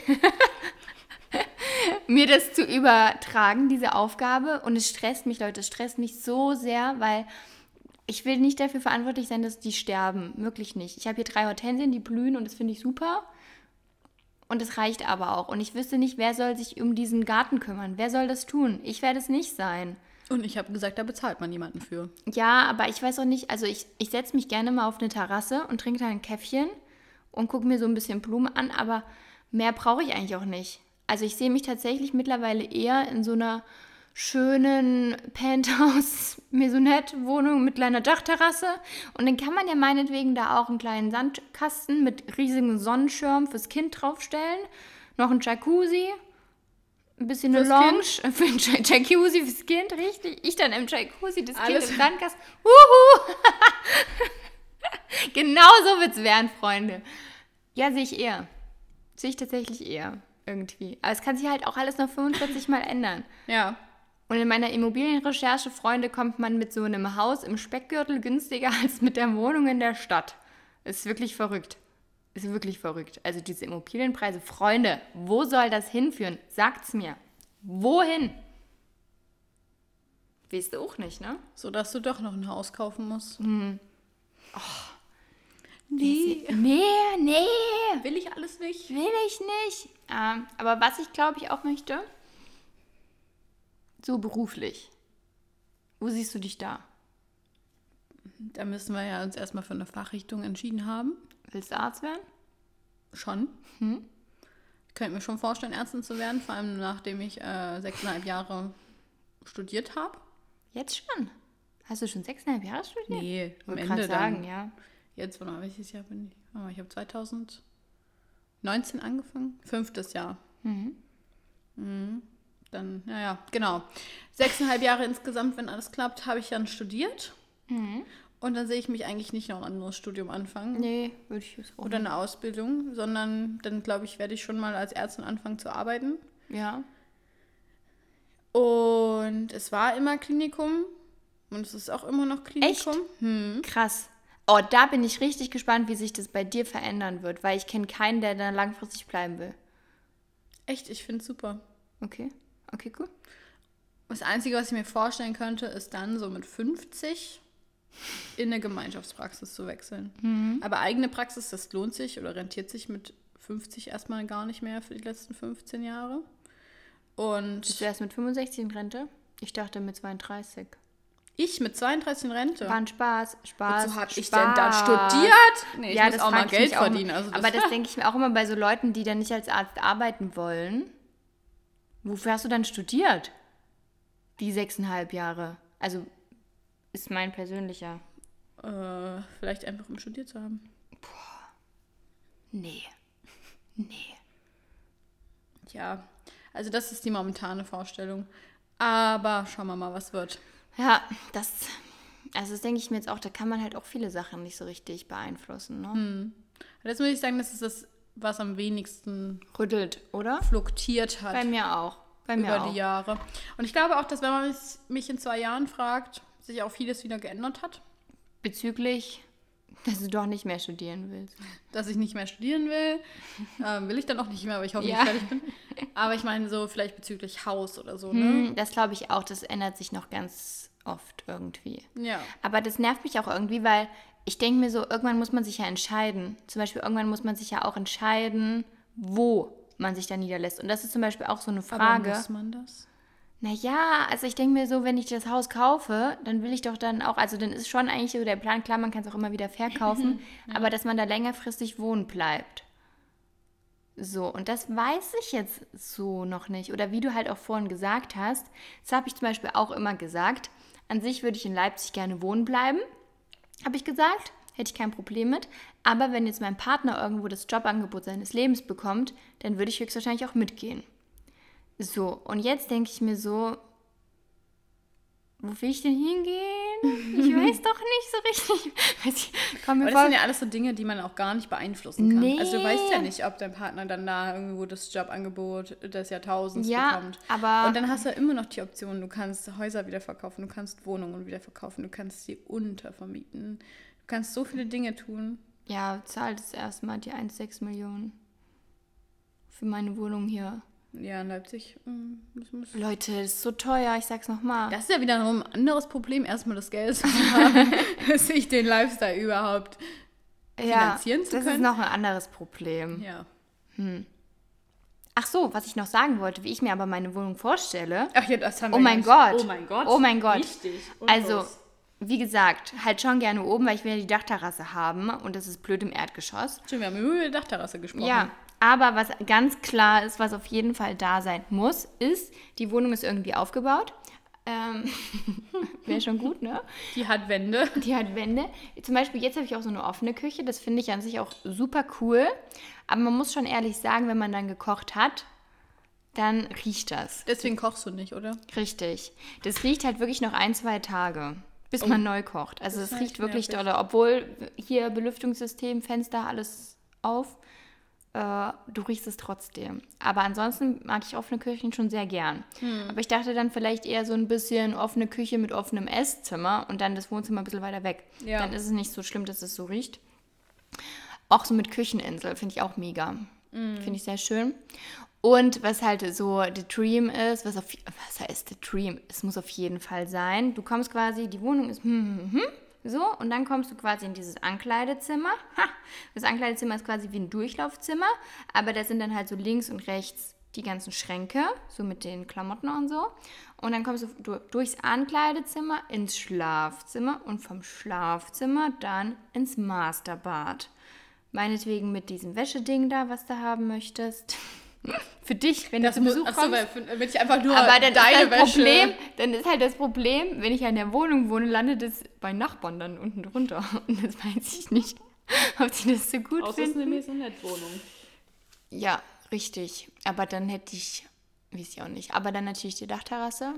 Mir das zu übertragen, diese Aufgabe. Und es stresst mich, Leute, es stresst mich so sehr, weil ich will nicht dafür verantwortlich sein, dass die sterben. Wirklich nicht. Ich habe hier drei Hortensien, die blühen und das finde ich super. Und es reicht aber auch. Und ich wüsste nicht, wer soll sich um diesen Garten kümmern? Wer soll das tun? Ich werde es nicht sein. Und ich habe gesagt, da bezahlt man jemanden für. Ja, aber ich weiß auch nicht, also ich, ich setze mich gerne mal auf eine Terrasse und trinke da ein Käffchen und gucke mir so ein bisschen Blumen an, aber mehr brauche ich eigentlich auch nicht. Also ich sehe mich tatsächlich mittlerweile eher in so einer schönen Penthouse-Maisonette-Wohnung mit kleiner Dachterrasse. Und dann kann man ja meinetwegen da auch einen kleinen Sandkasten mit riesigem Sonnenschirm fürs Kind draufstellen. Noch ein Jacuzzi, ein bisschen eine Fürs Lounge, für ein Ja- Jacuzzi fürs Kind, richtig. Ich dann im Jacuzzi, das Alles- Kind im Sandkasten. Huhu! Genau so wird's werden, Freunde. Ja, sehe ich eher. Sehe ich tatsächlich eher. Irgendwie. Aber es kann sich halt auch alles noch fünfundvierzig Mal ändern. Ja. Und in meiner Immobilienrecherche, Freunde, kommt man mit so einem Haus im Speckgürtel günstiger als mit der Wohnung in der Stadt. Ist wirklich verrückt. Ist wirklich verrückt. Also diese Immobilienpreise, Freunde, wo soll das hinführen? Sagt's mir. Wohin? Weißt du auch nicht, ne? So dass du doch noch ein Haus kaufen musst. Hm. Nee. Nee, nee, Will ich alles nicht. will ich nicht. Ähm, aber was ich glaube ich auch möchte, so beruflich. Wo siehst du dich da? Da müssen wir ja uns erstmal für eine Fachrichtung entschieden haben. Willst du Arzt werden? Schon. Hm? Ich könnte mir schon vorstellen, Ärztin zu werden, vor allem nachdem ich äh, sechseinhalb Jahre studiert habe. Jetzt schon? Hast du schon sechseinhalb Jahre studiert? Nee, Ich am wollte Ende gerade sagen, dann. ja. Jetzt, wann welches Jahr bin ich? Oh, ich habe zweitausendneunzehn angefangen. Fünftes Jahr. Mhm. Mhm. Dann, ja, ja, genau. Sechseinhalb Jahre insgesamt, wenn alles klappt, habe ich dann studiert. Mhm. Und dann sehe ich mich eigentlich nicht noch ein anderes Studium anfangen. Nee, würde ich jetzt auch Oder nicht. eine Ausbildung, sondern dann, glaube ich, werde ich schon mal als Ärztin anfangen zu arbeiten. Ja. Und es war immer Klinikum und es ist auch immer noch Klinikum. Hm. Krass. Oh, da bin ich richtig gespannt, wie sich das bei dir verändern wird, weil ich kenne keinen, der da langfristig bleiben will. Echt, ich finde es super. Okay, okay, cool. Das Einzige, was ich mir vorstellen könnte, ist dann so mit fünfzig in eine Gemeinschaftspraxis zu wechseln. Mhm. Aber eigene Praxis, das lohnt sich oder rentiert sich mit fünfzig erstmal gar nicht mehr für die letzten fünfzehn Jahre. Und bist du erst mit fünfundsechzig in Rente? Ich dachte mit zweiunddreißig. Ich mit zweiunddreißig in Rente? War ein Spaß. Spaß. Wozu habe Spaß. ich denn dann studiert? Nee, ich ja, muss das auch mal Geld auch verdienen. Mal. Also das aber das denke ich mir auch immer bei so Leuten, die dann nicht als Arzt arbeiten wollen. Wofür hast du dann studiert? Die sechseinhalb Jahre. Also ist mein persönlicher. Äh, vielleicht einfach um studiert zu haben. Boah. Nee. Nee. Ja, also das ist die momentane Vorstellung. Aber schauen wir mal, was wird. Ja, das, also das denke ich mir jetzt auch, da kann man halt auch viele Sachen nicht so richtig beeinflussen. Ne? Hm. Das muss ich sagen, das ist das, was am wenigsten rüttelt, oder? Fluktiert hat. Bei mir auch. Bei mir über auch. die Jahre. Und ich glaube auch, dass wenn man mich in zwei Jahren fragt, sich auch vieles wieder geändert hat. Bezüglich, dass du doch nicht mehr studieren willst. Dass ich nicht mehr studieren will. ähm, will ich dann auch nicht mehr, aber ich hoffe, ja. ich fertig bin. Aber ich meine so vielleicht bezüglich Haus oder so. Ne? Hm, das glaube ich auch. Das ändert sich noch ganz oft irgendwie. Ja. Aber das nervt mich auch irgendwie, weil ich denke mir so, irgendwann muss man sich ja entscheiden. Zum Beispiel irgendwann muss man sich ja auch entscheiden, wo man sich da niederlässt. Und das ist zum Beispiel auch so eine Frage. Aber muss man das? Naja, also ich denke mir so, wenn ich das Haus kaufe, dann will ich doch dann auch, also dann ist schon eigentlich so der Plan, klar, man kann es auch immer wieder verkaufen, ja. aber dass man da längerfristig wohnen bleibt. So, und das weiß ich jetzt so noch nicht. Oder wie du halt auch vorhin gesagt hast, das habe ich zum Beispiel auch immer gesagt, an sich würde ich in Leipzig gerne wohnen bleiben, habe ich gesagt, hätte ich kein Problem mit. Aber wenn jetzt mein Partner irgendwo das Jobangebot seines Lebens bekommt, dann würde ich höchstwahrscheinlich auch mitgehen. So, und jetzt denke ich mir so, wo will ich denn hingehen? Ich weiß doch nicht so richtig. Ich, komm mir Aber das sind ja alles so Dinge, die man auch gar nicht beeinflussen kann. Nee. Also du weißt ja nicht, ob dein Partner dann da irgendwo das Jobangebot des Jahrtausends ja, bekommt. Aber und dann hast du ja immer noch die Option, du kannst Häuser wieder verkaufen, du kannst Wohnungen wieder verkaufen, du kannst sie untervermieten. Du kannst so viele Dinge tun. Ja, zahlt es erstmal die eins Komma sechs Millionen für meine Wohnung hier. Ja, in Leipzig. Das muss Leute, das ist so teuer, ich sag's nochmal. Das ist ja wieder ein anderes Problem, erstmal das Geld zu haben, sich den Lifestyle überhaupt finanzieren ja, zu können. Das ist noch ein anderes Problem. Ja. Hm. Ach so, was ich noch sagen wollte, wie ich mir aber meine Wohnung vorstelle. Ach ja, das haben wir Oh mein nicht. Gott. Oh mein Gott. Oh mein Gott. Wichtig. Und also, los. wie gesagt, halt schon gerne oben, weil ich will ja die Dachterrasse haben und das ist blöd im Erdgeschoss. Stimmt, wir haben über die Dachterrasse gesprochen. Ja, aber was ganz klar ist, was auf jeden Fall da sein muss, ist, die Wohnung ist irgendwie aufgebaut. Ähm, wäre schon gut, ne? Die hat Wände. Die hat Wände. Zum Beispiel, jetzt habe ich auch so eine offene Küche. Das finde ich an sich auch super cool. Aber man muss schon ehrlich sagen, wenn man dann gekocht hat, dann riecht das. Deswegen kochst du nicht, oder? Richtig. Das riecht halt wirklich noch ein, zwei Tage, bis Oh. man neu kocht. Also es Das ist riecht echt wirklich nervig. doll. Obwohl hier Belüftungssystem, Fenster, alles auf. Äh, du riechst es trotzdem. Aber ansonsten mag ich offene Küchen schon sehr gern. Hm. Aber ich dachte dann vielleicht eher so ein bisschen offene Küche mit offenem Esszimmer und dann das Wohnzimmer ein bisschen weiter weg. Ja. Dann ist es nicht so schlimm, dass es so riecht. Auch so mit Kücheninsel finde ich auch mega. Hm. Finde ich sehr schön. Und was halt so the Dream ist, was, auf, was heißt the Dream? Es muss auf jeden Fall sein. Du kommst quasi, die Wohnung ist hm, hm, hm, so und dann kommst du quasi in dieses Ankleidezimmer. Ha, das Ankleidezimmer ist quasi wie ein Durchlaufzimmer, aber da sind dann halt so links und rechts die ganzen Schränke, so mit den Klamotten und so. Und dann kommst du du durchs Ankleidezimmer ins Schlafzimmer und vom Schlafzimmer dann ins Masterbad. Meinetwegen mit diesem Wäscheding da, was du haben möchtest. Für dich, wenn Das du zu Besuch muss, kommst. achso, weil, wenn ich einfach nur Aber dann deine ist halt Wäsche... Problem, dann ist halt das Problem, wenn ich in der Wohnung wohne, landet es bei Nachbarn dann unten drunter. Und das weiß ich nicht, ob die das so gut Außer es ist eine finden. Maisonette-Wohnung. Ja, richtig. Aber dann hätte ich, weiß ich auch nicht, aber dann natürlich die Dachterrasse.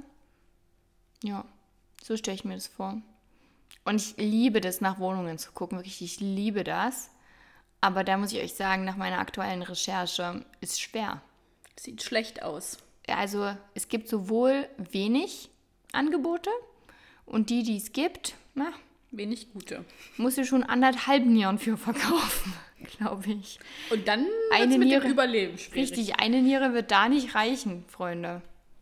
Ja, so stelle ich mir das vor. Und ich liebe das, nach Wohnungen zu gucken, wirklich, ich liebe das. Aber da muss ich euch sagen, nach meiner aktuellen Recherche ist schwer. Sieht schlecht aus. Also es gibt sowohl wenig Angebote und die, die es gibt, na, Wenig gute. Musst du schon anderthalb Nieren für verkaufen, glaube ich. Und dann eine wird's mit Niere, dem Überleben schwierig. Richtig, eine Niere wird da nicht reichen, Freunde.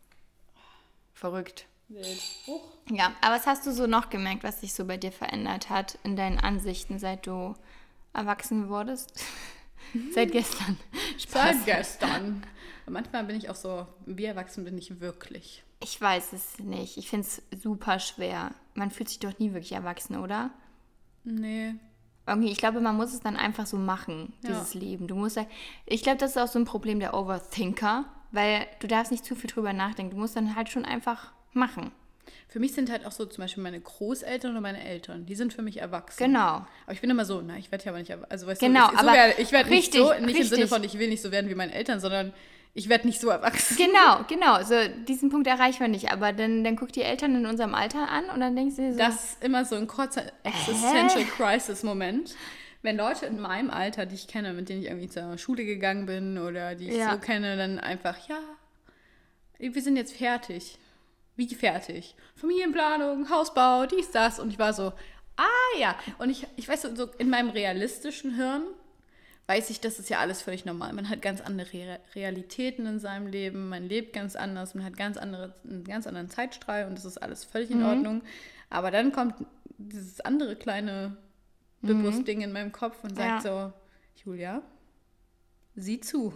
Verrückt. Oh. Ja, aber was hast du so noch gemerkt, was sich so bei dir verändert hat in deinen Ansichten, seit du erwachsen wurdest? Seit gestern. Spaß. Seit gestern. Manchmal bin ich auch so, wie erwachsen bin ich wirklich? Ich weiß es nicht. Ich finde es super schwer. Man fühlt sich doch nie wirklich erwachsen, oder? Nee. Irgendwie, ich glaube, man muss es dann einfach so machen, Ja. dieses Leben. Du musst, ich glaube, das ist auch so ein Problem der Overthinker, weil du darfst nicht zu viel drüber nachdenken. Du musst dann halt schon einfach machen. Für mich sind halt auch so zum Beispiel meine Großeltern oder meine Eltern. Die sind für mich erwachsen. Genau. Aber ich bin immer so, na, ich werde ja aber nicht erwachsen. Also, weißt Genau, du, ich, so aber werde, ich werde nicht richtig, so, nicht richtig. im Sinne von, ich will nicht so werden wie meine Eltern, sondern ich werde nicht so erwachsen. Genau, genau. So, diesen Punkt erreichen wir nicht. Aber dann, dann guck die Eltern in unserem Alter an und dann denkst du dir so, Das ist immer so ein kurzer Existential Crisis-Moment. Wenn Leute in meinem Alter, die ich kenne, mit denen ich irgendwie zur Schule gegangen bin oder die ich Ja. so kenne, dann einfach, ja, wir sind jetzt fertig. Wie fertig? Familienplanung, Hausbau, dies, das. Und ich war so, ah ja. Und ich, ich weiß so, so in meinem realistischen Hirn weiß ich, das ist ja alles völlig normal. Man hat ganz andere Re- Realitäten in seinem Leben, man lebt ganz anders, man hat ganz andere, einen ganz anderen Zeitstrahl und das ist alles völlig in Ordnung. Aber dann kommt dieses andere kleine Bibus-Ding in meinem Kopf und sagt so, Julia, sieh zu.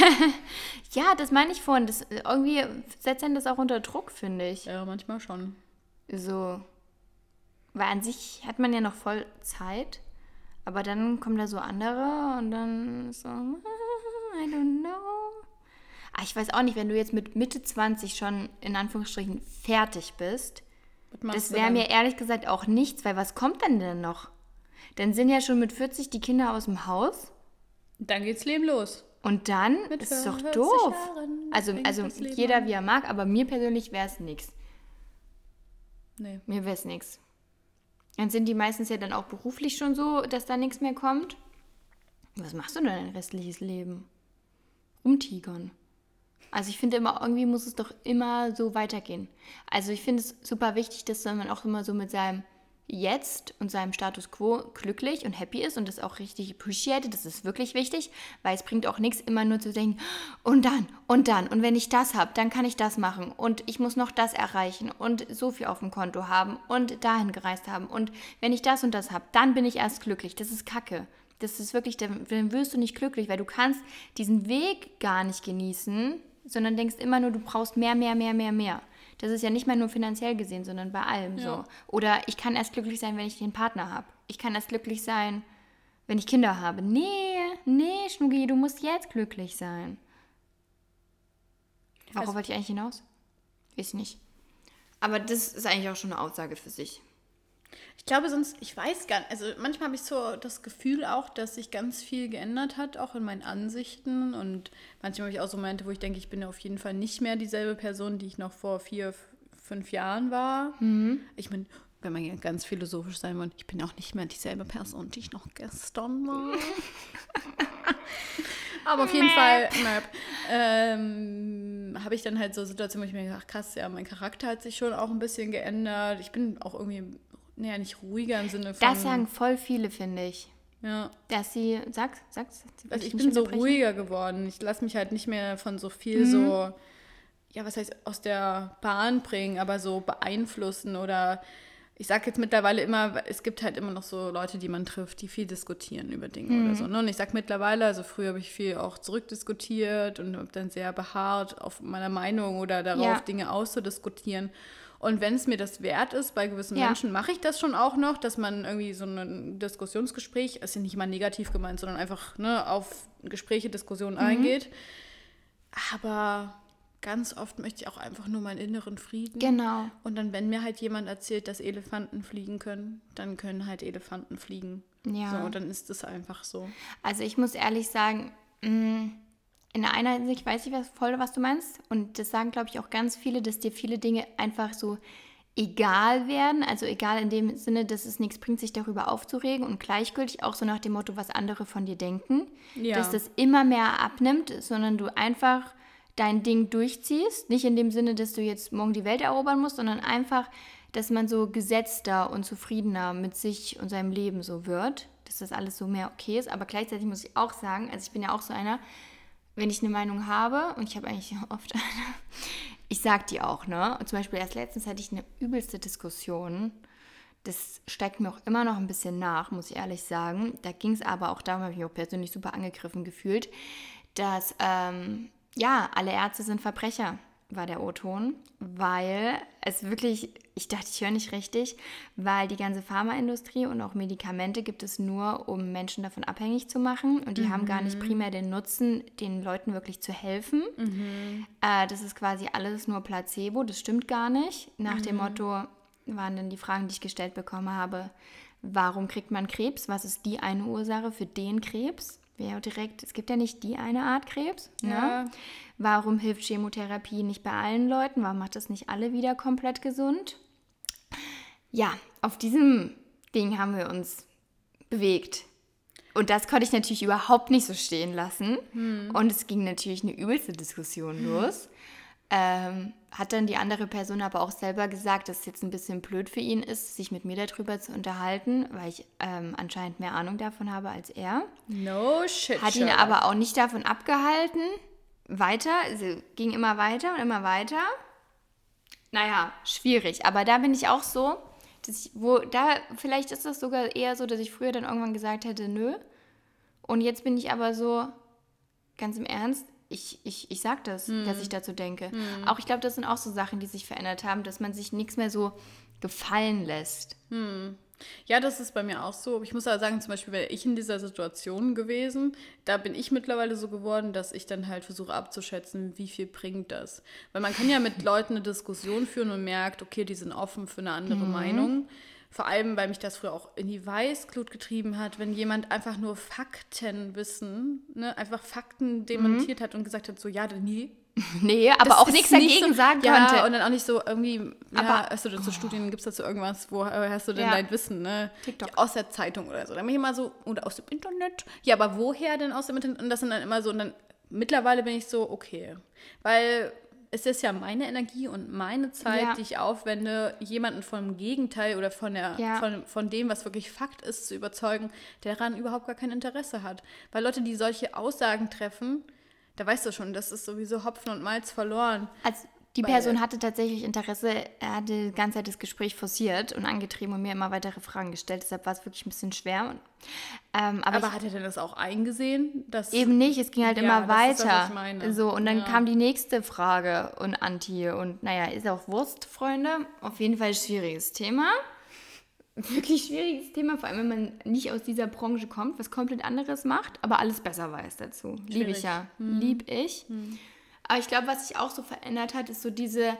ja, das meine ich vorhin. Das, irgendwie setzt einen das auch unter Druck, finde ich. Ja, manchmal schon. So, weil an sich hat man ja noch voll Zeit, aber dann kommen da so andere und dann so, I don't know. Ah, ich weiß auch nicht, wenn du jetzt mit Mitte zwanzig schon in Anführungsstrichen fertig bist, Was machst das du wäre dann? mir ehrlich gesagt auch nichts, weil was kommt denn denn noch? Dann sind ja schon mit vierzig die Kinder aus dem Haus Dann geht's Leben los. und dann Mit ist es doch vierzig doof. Jahren Also, fängt also das Leben jeder an. wie er mag, aber mir persönlich wäre es nichts. Nee. Mir wäre es nichts. Dann sind die meistens ja dann auch beruflich schon so, dass da nichts mehr kommt. Was machst du denn dein restliches Leben? Rumtigern. Also ich finde immer, irgendwie muss es doch immer so weitergehen. Also ich finde es super wichtig, dass man auch immer so mit seinem Jetzt und seinem Status Quo glücklich und happy ist und das auch richtig appreciated. Das ist wirklich wichtig, weil es bringt auch nichts, immer nur zu denken, und dann, und dann. Und wenn ich das habe, dann kann ich das machen. Und ich muss noch das erreichen und so viel auf dem Konto haben und dahin gereist haben. Und wenn ich das und das habe, dann bin ich erst glücklich. Das ist Kacke. Das ist wirklich, dann dann wirst du nicht glücklich, weil du kannst diesen Weg gar nicht genießen, sondern denkst immer nur, du brauchst mehr, mehr, mehr, mehr, mehr. Das ist ja nicht mal nur finanziell gesehen, sondern bei allem Ja. so. Oder ich kann erst glücklich sein, wenn ich den Partner habe. Ich kann erst glücklich sein, wenn ich Kinder habe. Nee, nee, Schnucki, du musst jetzt glücklich sein. Worauf Also- wollte ich eigentlich hinaus? Weiß nicht. Aber das ist eigentlich auch schon eine Aussage für sich. Ich glaube sonst, ich weiß gar nicht, also manchmal habe ich so das Gefühl auch, dass sich ganz viel geändert hat, auch in meinen Ansichten und manchmal habe ich auch so Momente, wo ich denke, ich bin auf jeden Fall nicht mehr dieselbe Person, die ich noch vor vier, f- fünf Jahren war. Ich bin, wenn man ja ganz philosophisch sein will, ich bin auch nicht mehr dieselbe Person, die ich noch gestern war. Aber auf jeden Fall ähm, habe ich dann halt so Situationen, wo ich mir gedacht, krass, ja, mein Charakter hat sich schon auch ein bisschen geändert. Ich bin auch irgendwie, naja, nicht ruhiger im Sinne von... Das sagen voll viele, finde ich. ja. Dass sie, sag's, sag's. sie will Also ich dich bin nicht so unterbrechen. ruhiger geworden. Ich lasse mich halt nicht mehr von so viel so, ja, was heißt, aus der Bahn bringen, aber so beeinflussen oder... Ich sage jetzt mittlerweile immer, es gibt halt immer noch so Leute, die man trifft, die viel diskutieren über Dinge oder so. Ne? Und ich sage mittlerweile, also früher habe ich viel auch zurückdiskutiert und habe dann sehr beharrt auf meiner Meinung oder darauf, Ja. Dinge auszudiskutieren. Und wenn es mir das wert ist, bei gewissen Ja. Menschen mache ich das schon auch noch, dass man irgendwie so ein Diskussionsgespräch, ist ja nicht mal negativ gemeint, sondern einfach ne, auf Gespräche, Diskussionen eingeht. Aber ganz oft möchte ich auch einfach nur meinen inneren Frieden. Genau. Und dann, wenn mir halt jemand erzählt, dass Elefanten fliegen können, dann können halt Elefanten fliegen. Ja. So, und dann ist es einfach so. Also ich muss ehrlich sagen, mh, in einer Hinsicht weiß ich was, voll, was du meinst. Und das sagen, glaube ich, auch ganz viele, dass dir viele Dinge einfach so egal werden. Also egal in dem Sinne, dass es nichts bringt, sich darüber aufzuregen und gleichgültig, auch so nach dem Motto, was andere von dir denken. Ja. Dass das immer mehr abnimmt, sondern du einfach dein Ding durchziehst. Nicht in dem Sinne, dass du jetzt morgen die Welt erobern musst, sondern einfach dass man so gesetzter und zufriedener mit sich und seinem Leben so wird, dass das alles so mehr okay ist. Aber gleichzeitig muss ich auch sagen, also ich bin ja auch so einer, wenn ich eine Meinung habe, und ich habe eigentlich oft eine, ich sag die auch, ne? Und zum Beispiel erst letztens hatte ich eine übelste Diskussion. Das steigt mir auch immer noch ein bisschen nach, muss ich ehrlich sagen. Da ging es aber auch darum, habe ich mich auch persönlich super angegriffen gefühlt, dass, ähm, ja, alle Ärzte sind Verbrecher, war der O-Ton, weil es wirklich, ich dachte, ich höre nicht richtig, weil die ganze Pharmaindustrie und auch Medikamente gibt es nur, um Menschen davon abhängig zu machen, und die mhm. haben gar nicht primär den Nutzen, den Leuten wirklich zu helfen. Mhm. Äh, das ist quasi alles nur Placebo, das stimmt gar nicht. Nach mhm. dem Motto waren dann die Fragen, die ich gestellt bekommen habe, warum kriegt man Krebs? Was ist die eine Ursache für den Krebs? Ja, direkt, es gibt ja nicht die eine Art Krebs. Ne? Ja. Warum hilft Chemotherapie nicht bei allen Leuten? Warum macht das nicht alle wieder komplett gesund? Ja, auf diesem Ding haben wir uns bewegt. Und das konnte ich natürlich überhaupt nicht so stehen lassen. Hm. Und es ging natürlich eine übelste Diskussion hm. los. Ähm, hat dann die andere Person aber auch selber gesagt, dass es jetzt ein bisschen blöd für ihn ist, sich mit mir darüber zu unterhalten, weil ich ähm, anscheinend mehr Ahnung davon habe als er. No shit. Hat ihn Sherlock. aber auch nicht davon abgehalten, weiter, also ging immer weiter und immer weiter. Naja, schwierig. Aber da bin ich auch so, dass ich, wo, da, vielleicht ist das sogar eher so, dass ich früher dann irgendwann gesagt hätte, nö. Und jetzt bin ich aber so, ganz im Ernst, Ich, ich, ich sag das, hm. dass ich dazu denke. Hm. Auch ich glaube, das sind auch so Sachen, die sich verändert haben, dass man sich nichts mehr so gefallen lässt. Hm. Ja, das ist bei mir auch so. Ich muss aber sagen, zum Beispiel wäre ich in dieser Situation gewesen, da bin ich mittlerweile so geworden, dass ich dann halt versuche abzuschätzen, wie viel bringt das. Weil man kann ja mit Leuten eine Diskussion führen und merkt, okay, die sind offen für eine andere mhm. Meinung. Vor allem, weil mich das früher auch in die Weißglut getrieben hat, wenn jemand einfach nur Faktenwissen, ne, einfach Fakten dementiert mhm. hat und gesagt hat, so, ja, nee. Nee, aber das auch nichts dagegen so, sagen ja, konnte. Und dann auch nicht so irgendwie, aber, ja, hast du dazu oh. Studien, gibt es dazu irgendwas, wo hast du denn ja. dein Wissen, ne? TikTok. Aus der Zeitung oder so. Dann bin ich immer so, oder aus dem Internet. Ja, aber woher denn aus dem Internet? Und das sind dann immer so, und dann mittlerweile bin ich so, okay. Weil es ist ja meine Energie und meine Zeit, ja. die ich aufwende, jemanden vom Gegenteil oder von, der, ja. von, von dem, was wirklich Fakt ist, zu überzeugen, der daran überhaupt gar kein Interesse hat. Weil Leute, die solche Aussagen treffen, da weißt du schon, das ist sowieso Hopfen und Malz verloren. Also die Person hatte tatsächlich Interesse, er hatte die ganze Zeit das Gespräch forciert und angetrieben und mir immer weitere Fragen gestellt. Deshalb war es wirklich ein bisschen schwer. Ähm, aber aber ich, hat er denn das auch eingesehen? Dass, eben nicht, es ging halt ja, immer weiter. Das ist, was ich meine. So, und dann ja. kam die nächste Frage und Anti. Und naja, ist auch Wurst, Freunde. Auf jeden Fall ein schwieriges Thema. Wirklich schwieriges Thema, vor allem wenn man nicht aus dieser Branche kommt, was komplett anderes macht, aber alles besser weiß dazu. Liebe ich ja. Hm. Lieb ich. Hm. Aber ich glaube, was sich auch so verändert hat, ist so diese,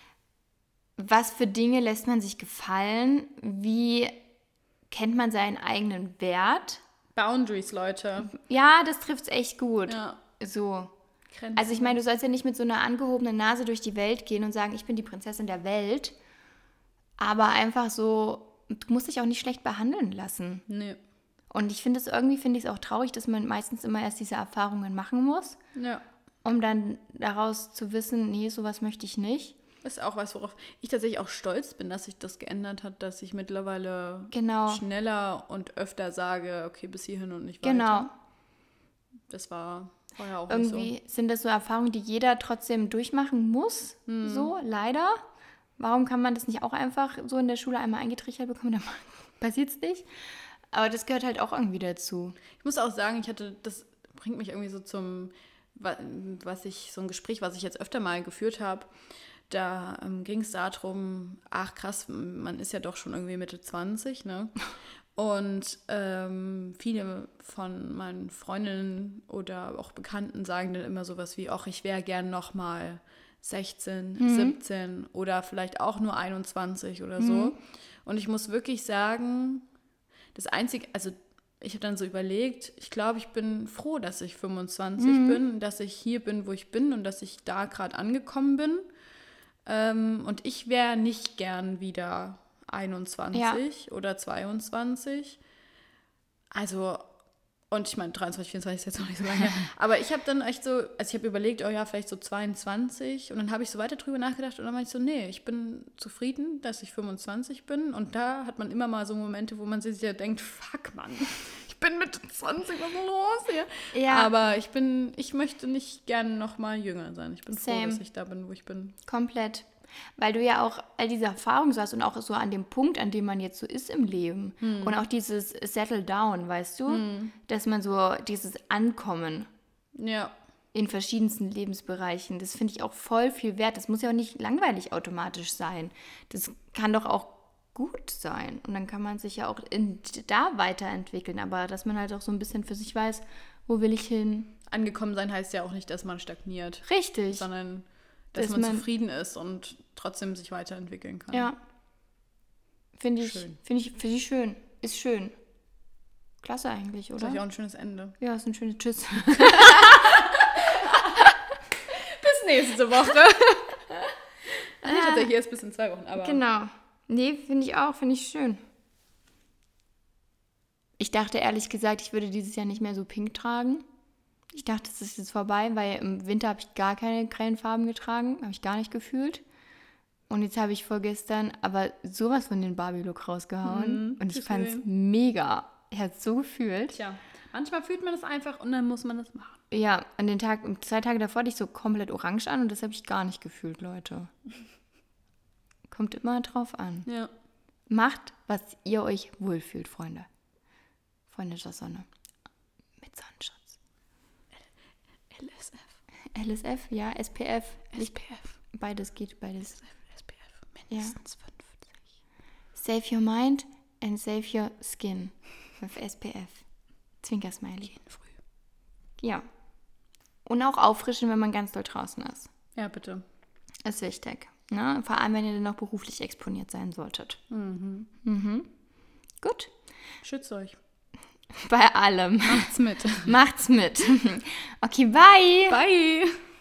was für Dinge lässt man sich gefallen? Wie kennt man seinen eigenen Wert? Boundaries, Leute. Ja, das trifft es echt gut. Ja. So. Grenzen. Also ich meine, du sollst ja nicht mit so einer angehobenen Nase durch die Welt gehen und sagen, ich bin die Prinzessin der Welt. Aber einfach so, du musst dich auch nicht schlecht behandeln lassen. Nee. Und ich finde es irgendwie, finde ich es auch traurig, dass man meistens immer erst diese Erfahrungen machen muss. Ja. Um dann daraus zu wissen, nee, sowas möchte ich nicht. Das ist auch was, worauf ich tatsächlich auch stolz bin, dass sich das geändert hat, dass ich mittlerweile genau. schneller und öfter sage, okay, bis hierhin und nicht weiter. Genau. Das war vorher auch irgendwie nicht so. Irgendwie sind das so Erfahrungen, die jeder trotzdem durchmachen muss, hm. so, leider. Warum kann man das nicht auch einfach so in der Schule einmal eingetrichtert bekommen, dann passiert es nicht? Aber das gehört halt auch irgendwie dazu. Ich muss auch sagen, ich hatte, das bringt mich irgendwie so zum... was ich, so ein Gespräch, was ich jetzt öfter mal geführt habe, da ähm, ging es darum, ach krass, man ist ja doch schon irgendwie Mitte zwanzig, ne? Und ähm, viele von meinen Freundinnen oder auch Bekannten sagen dann immer sowas wie, ach, ich wäre gern noch mal sechzehn, mhm. siebzehn oder vielleicht auch nur einundzwanzig oder so. Mhm. Und ich muss wirklich sagen, das Einzige, also ich habe dann so überlegt, ich glaube, ich bin froh, dass ich fünfundzwanzig mhm. bin, dass ich hier bin, wo ich bin und dass ich da gerade angekommen bin. Ähm, und ich wäre nicht gern wieder einundzwanzig ja. oder zweiundzwanzig. Also, Und ich meine, dreiundzwanzig, vierundzwanzig ist jetzt noch nicht so lange. Aber ich habe dann echt so, also ich habe überlegt, oh ja, vielleicht so zweiundzwanzig. Und dann habe ich so weiter drüber nachgedacht und dann meinte ich so, nee, ich bin zufrieden, dass ich fünfundzwanzig bin. Und da hat man immer mal so Momente, wo man sich ja denkt, fuck, Mann, ich bin Mitte zwanzig, was ist denn los hier? Ja. Aber ich bin, ich möchte nicht gerne noch mal jünger sein. Ich bin Same. froh, dass ich da bin, wo ich bin. Komplett. Weil du ja auch all diese Erfahrungen so hast und auch so an dem Punkt, an dem man jetzt so ist im Leben. Hm. Und auch dieses Settle down, weißt du? Hm. Dass man so dieses Ankommen ja. in verschiedensten Lebensbereichen, das finde ich auch voll viel wert. Das muss ja auch nicht langweilig automatisch sein. Das kann doch auch gut sein. Und dann kann man sich ja auch in, da weiterentwickeln. Aber dass man halt auch so ein bisschen für sich weiß, wo will ich hin? Angekommen sein heißt ja auch nicht, dass man stagniert. Richtig. Sondern dass, dass man, man zufrieden ist und trotzdem sich weiterentwickeln kann. Ja. Finde ich, find ich, find ich schön. Ist schön. Klasse eigentlich, oder? Das ist ja auch ein schönes Ende. Ja, ist ein schönes Tschüss. Bis nächste Woche. Ach, nee, tatsächlich erst bis in zwei Wochen. Aber genau. Nee, finde ich auch. Finde ich schön. Ich dachte ehrlich gesagt, ich würde dieses Jahr nicht mehr so pink tragen. Ich dachte, es ist jetzt vorbei, weil im Winter habe ich gar keine grellen Farben getragen. Habe ich gar nicht gefühlt. Und jetzt habe ich vorgestern aber sowas von den Barbie-Look rausgehauen. Mhm, und ich fand es mega. Ich habe es so gefühlt. Tja, manchmal fühlt man das einfach und dann muss man das machen. Ja, an den Tag, zwei Tage davor hatte ich so komplett orange an und das habe ich gar nicht gefühlt, Leute. Kommt immer drauf an. Ja. Macht, was ihr euch wohlfühlt, Freunde. Freunde der Sonne. Mit Sonnenschutz. L S F. L S F, ja, S P F. S P F. Beides geht, beides. S P F, mindestens ja. fünfzig. Save your mind and save your skin. Mit S P F. Zwinker-Smiley. Jeden früh. Ja. Und auch auffrischen, wenn man ganz doll draußen ist. Ja, bitte. Ist wichtig. Ne? Vor allem, wenn ihr dann noch beruflich exponiert sein solltet. Mhm. Mhm. Gut. Schützt euch. Bei allem. Macht's mit. Macht's mit. Okay, bye. Bye.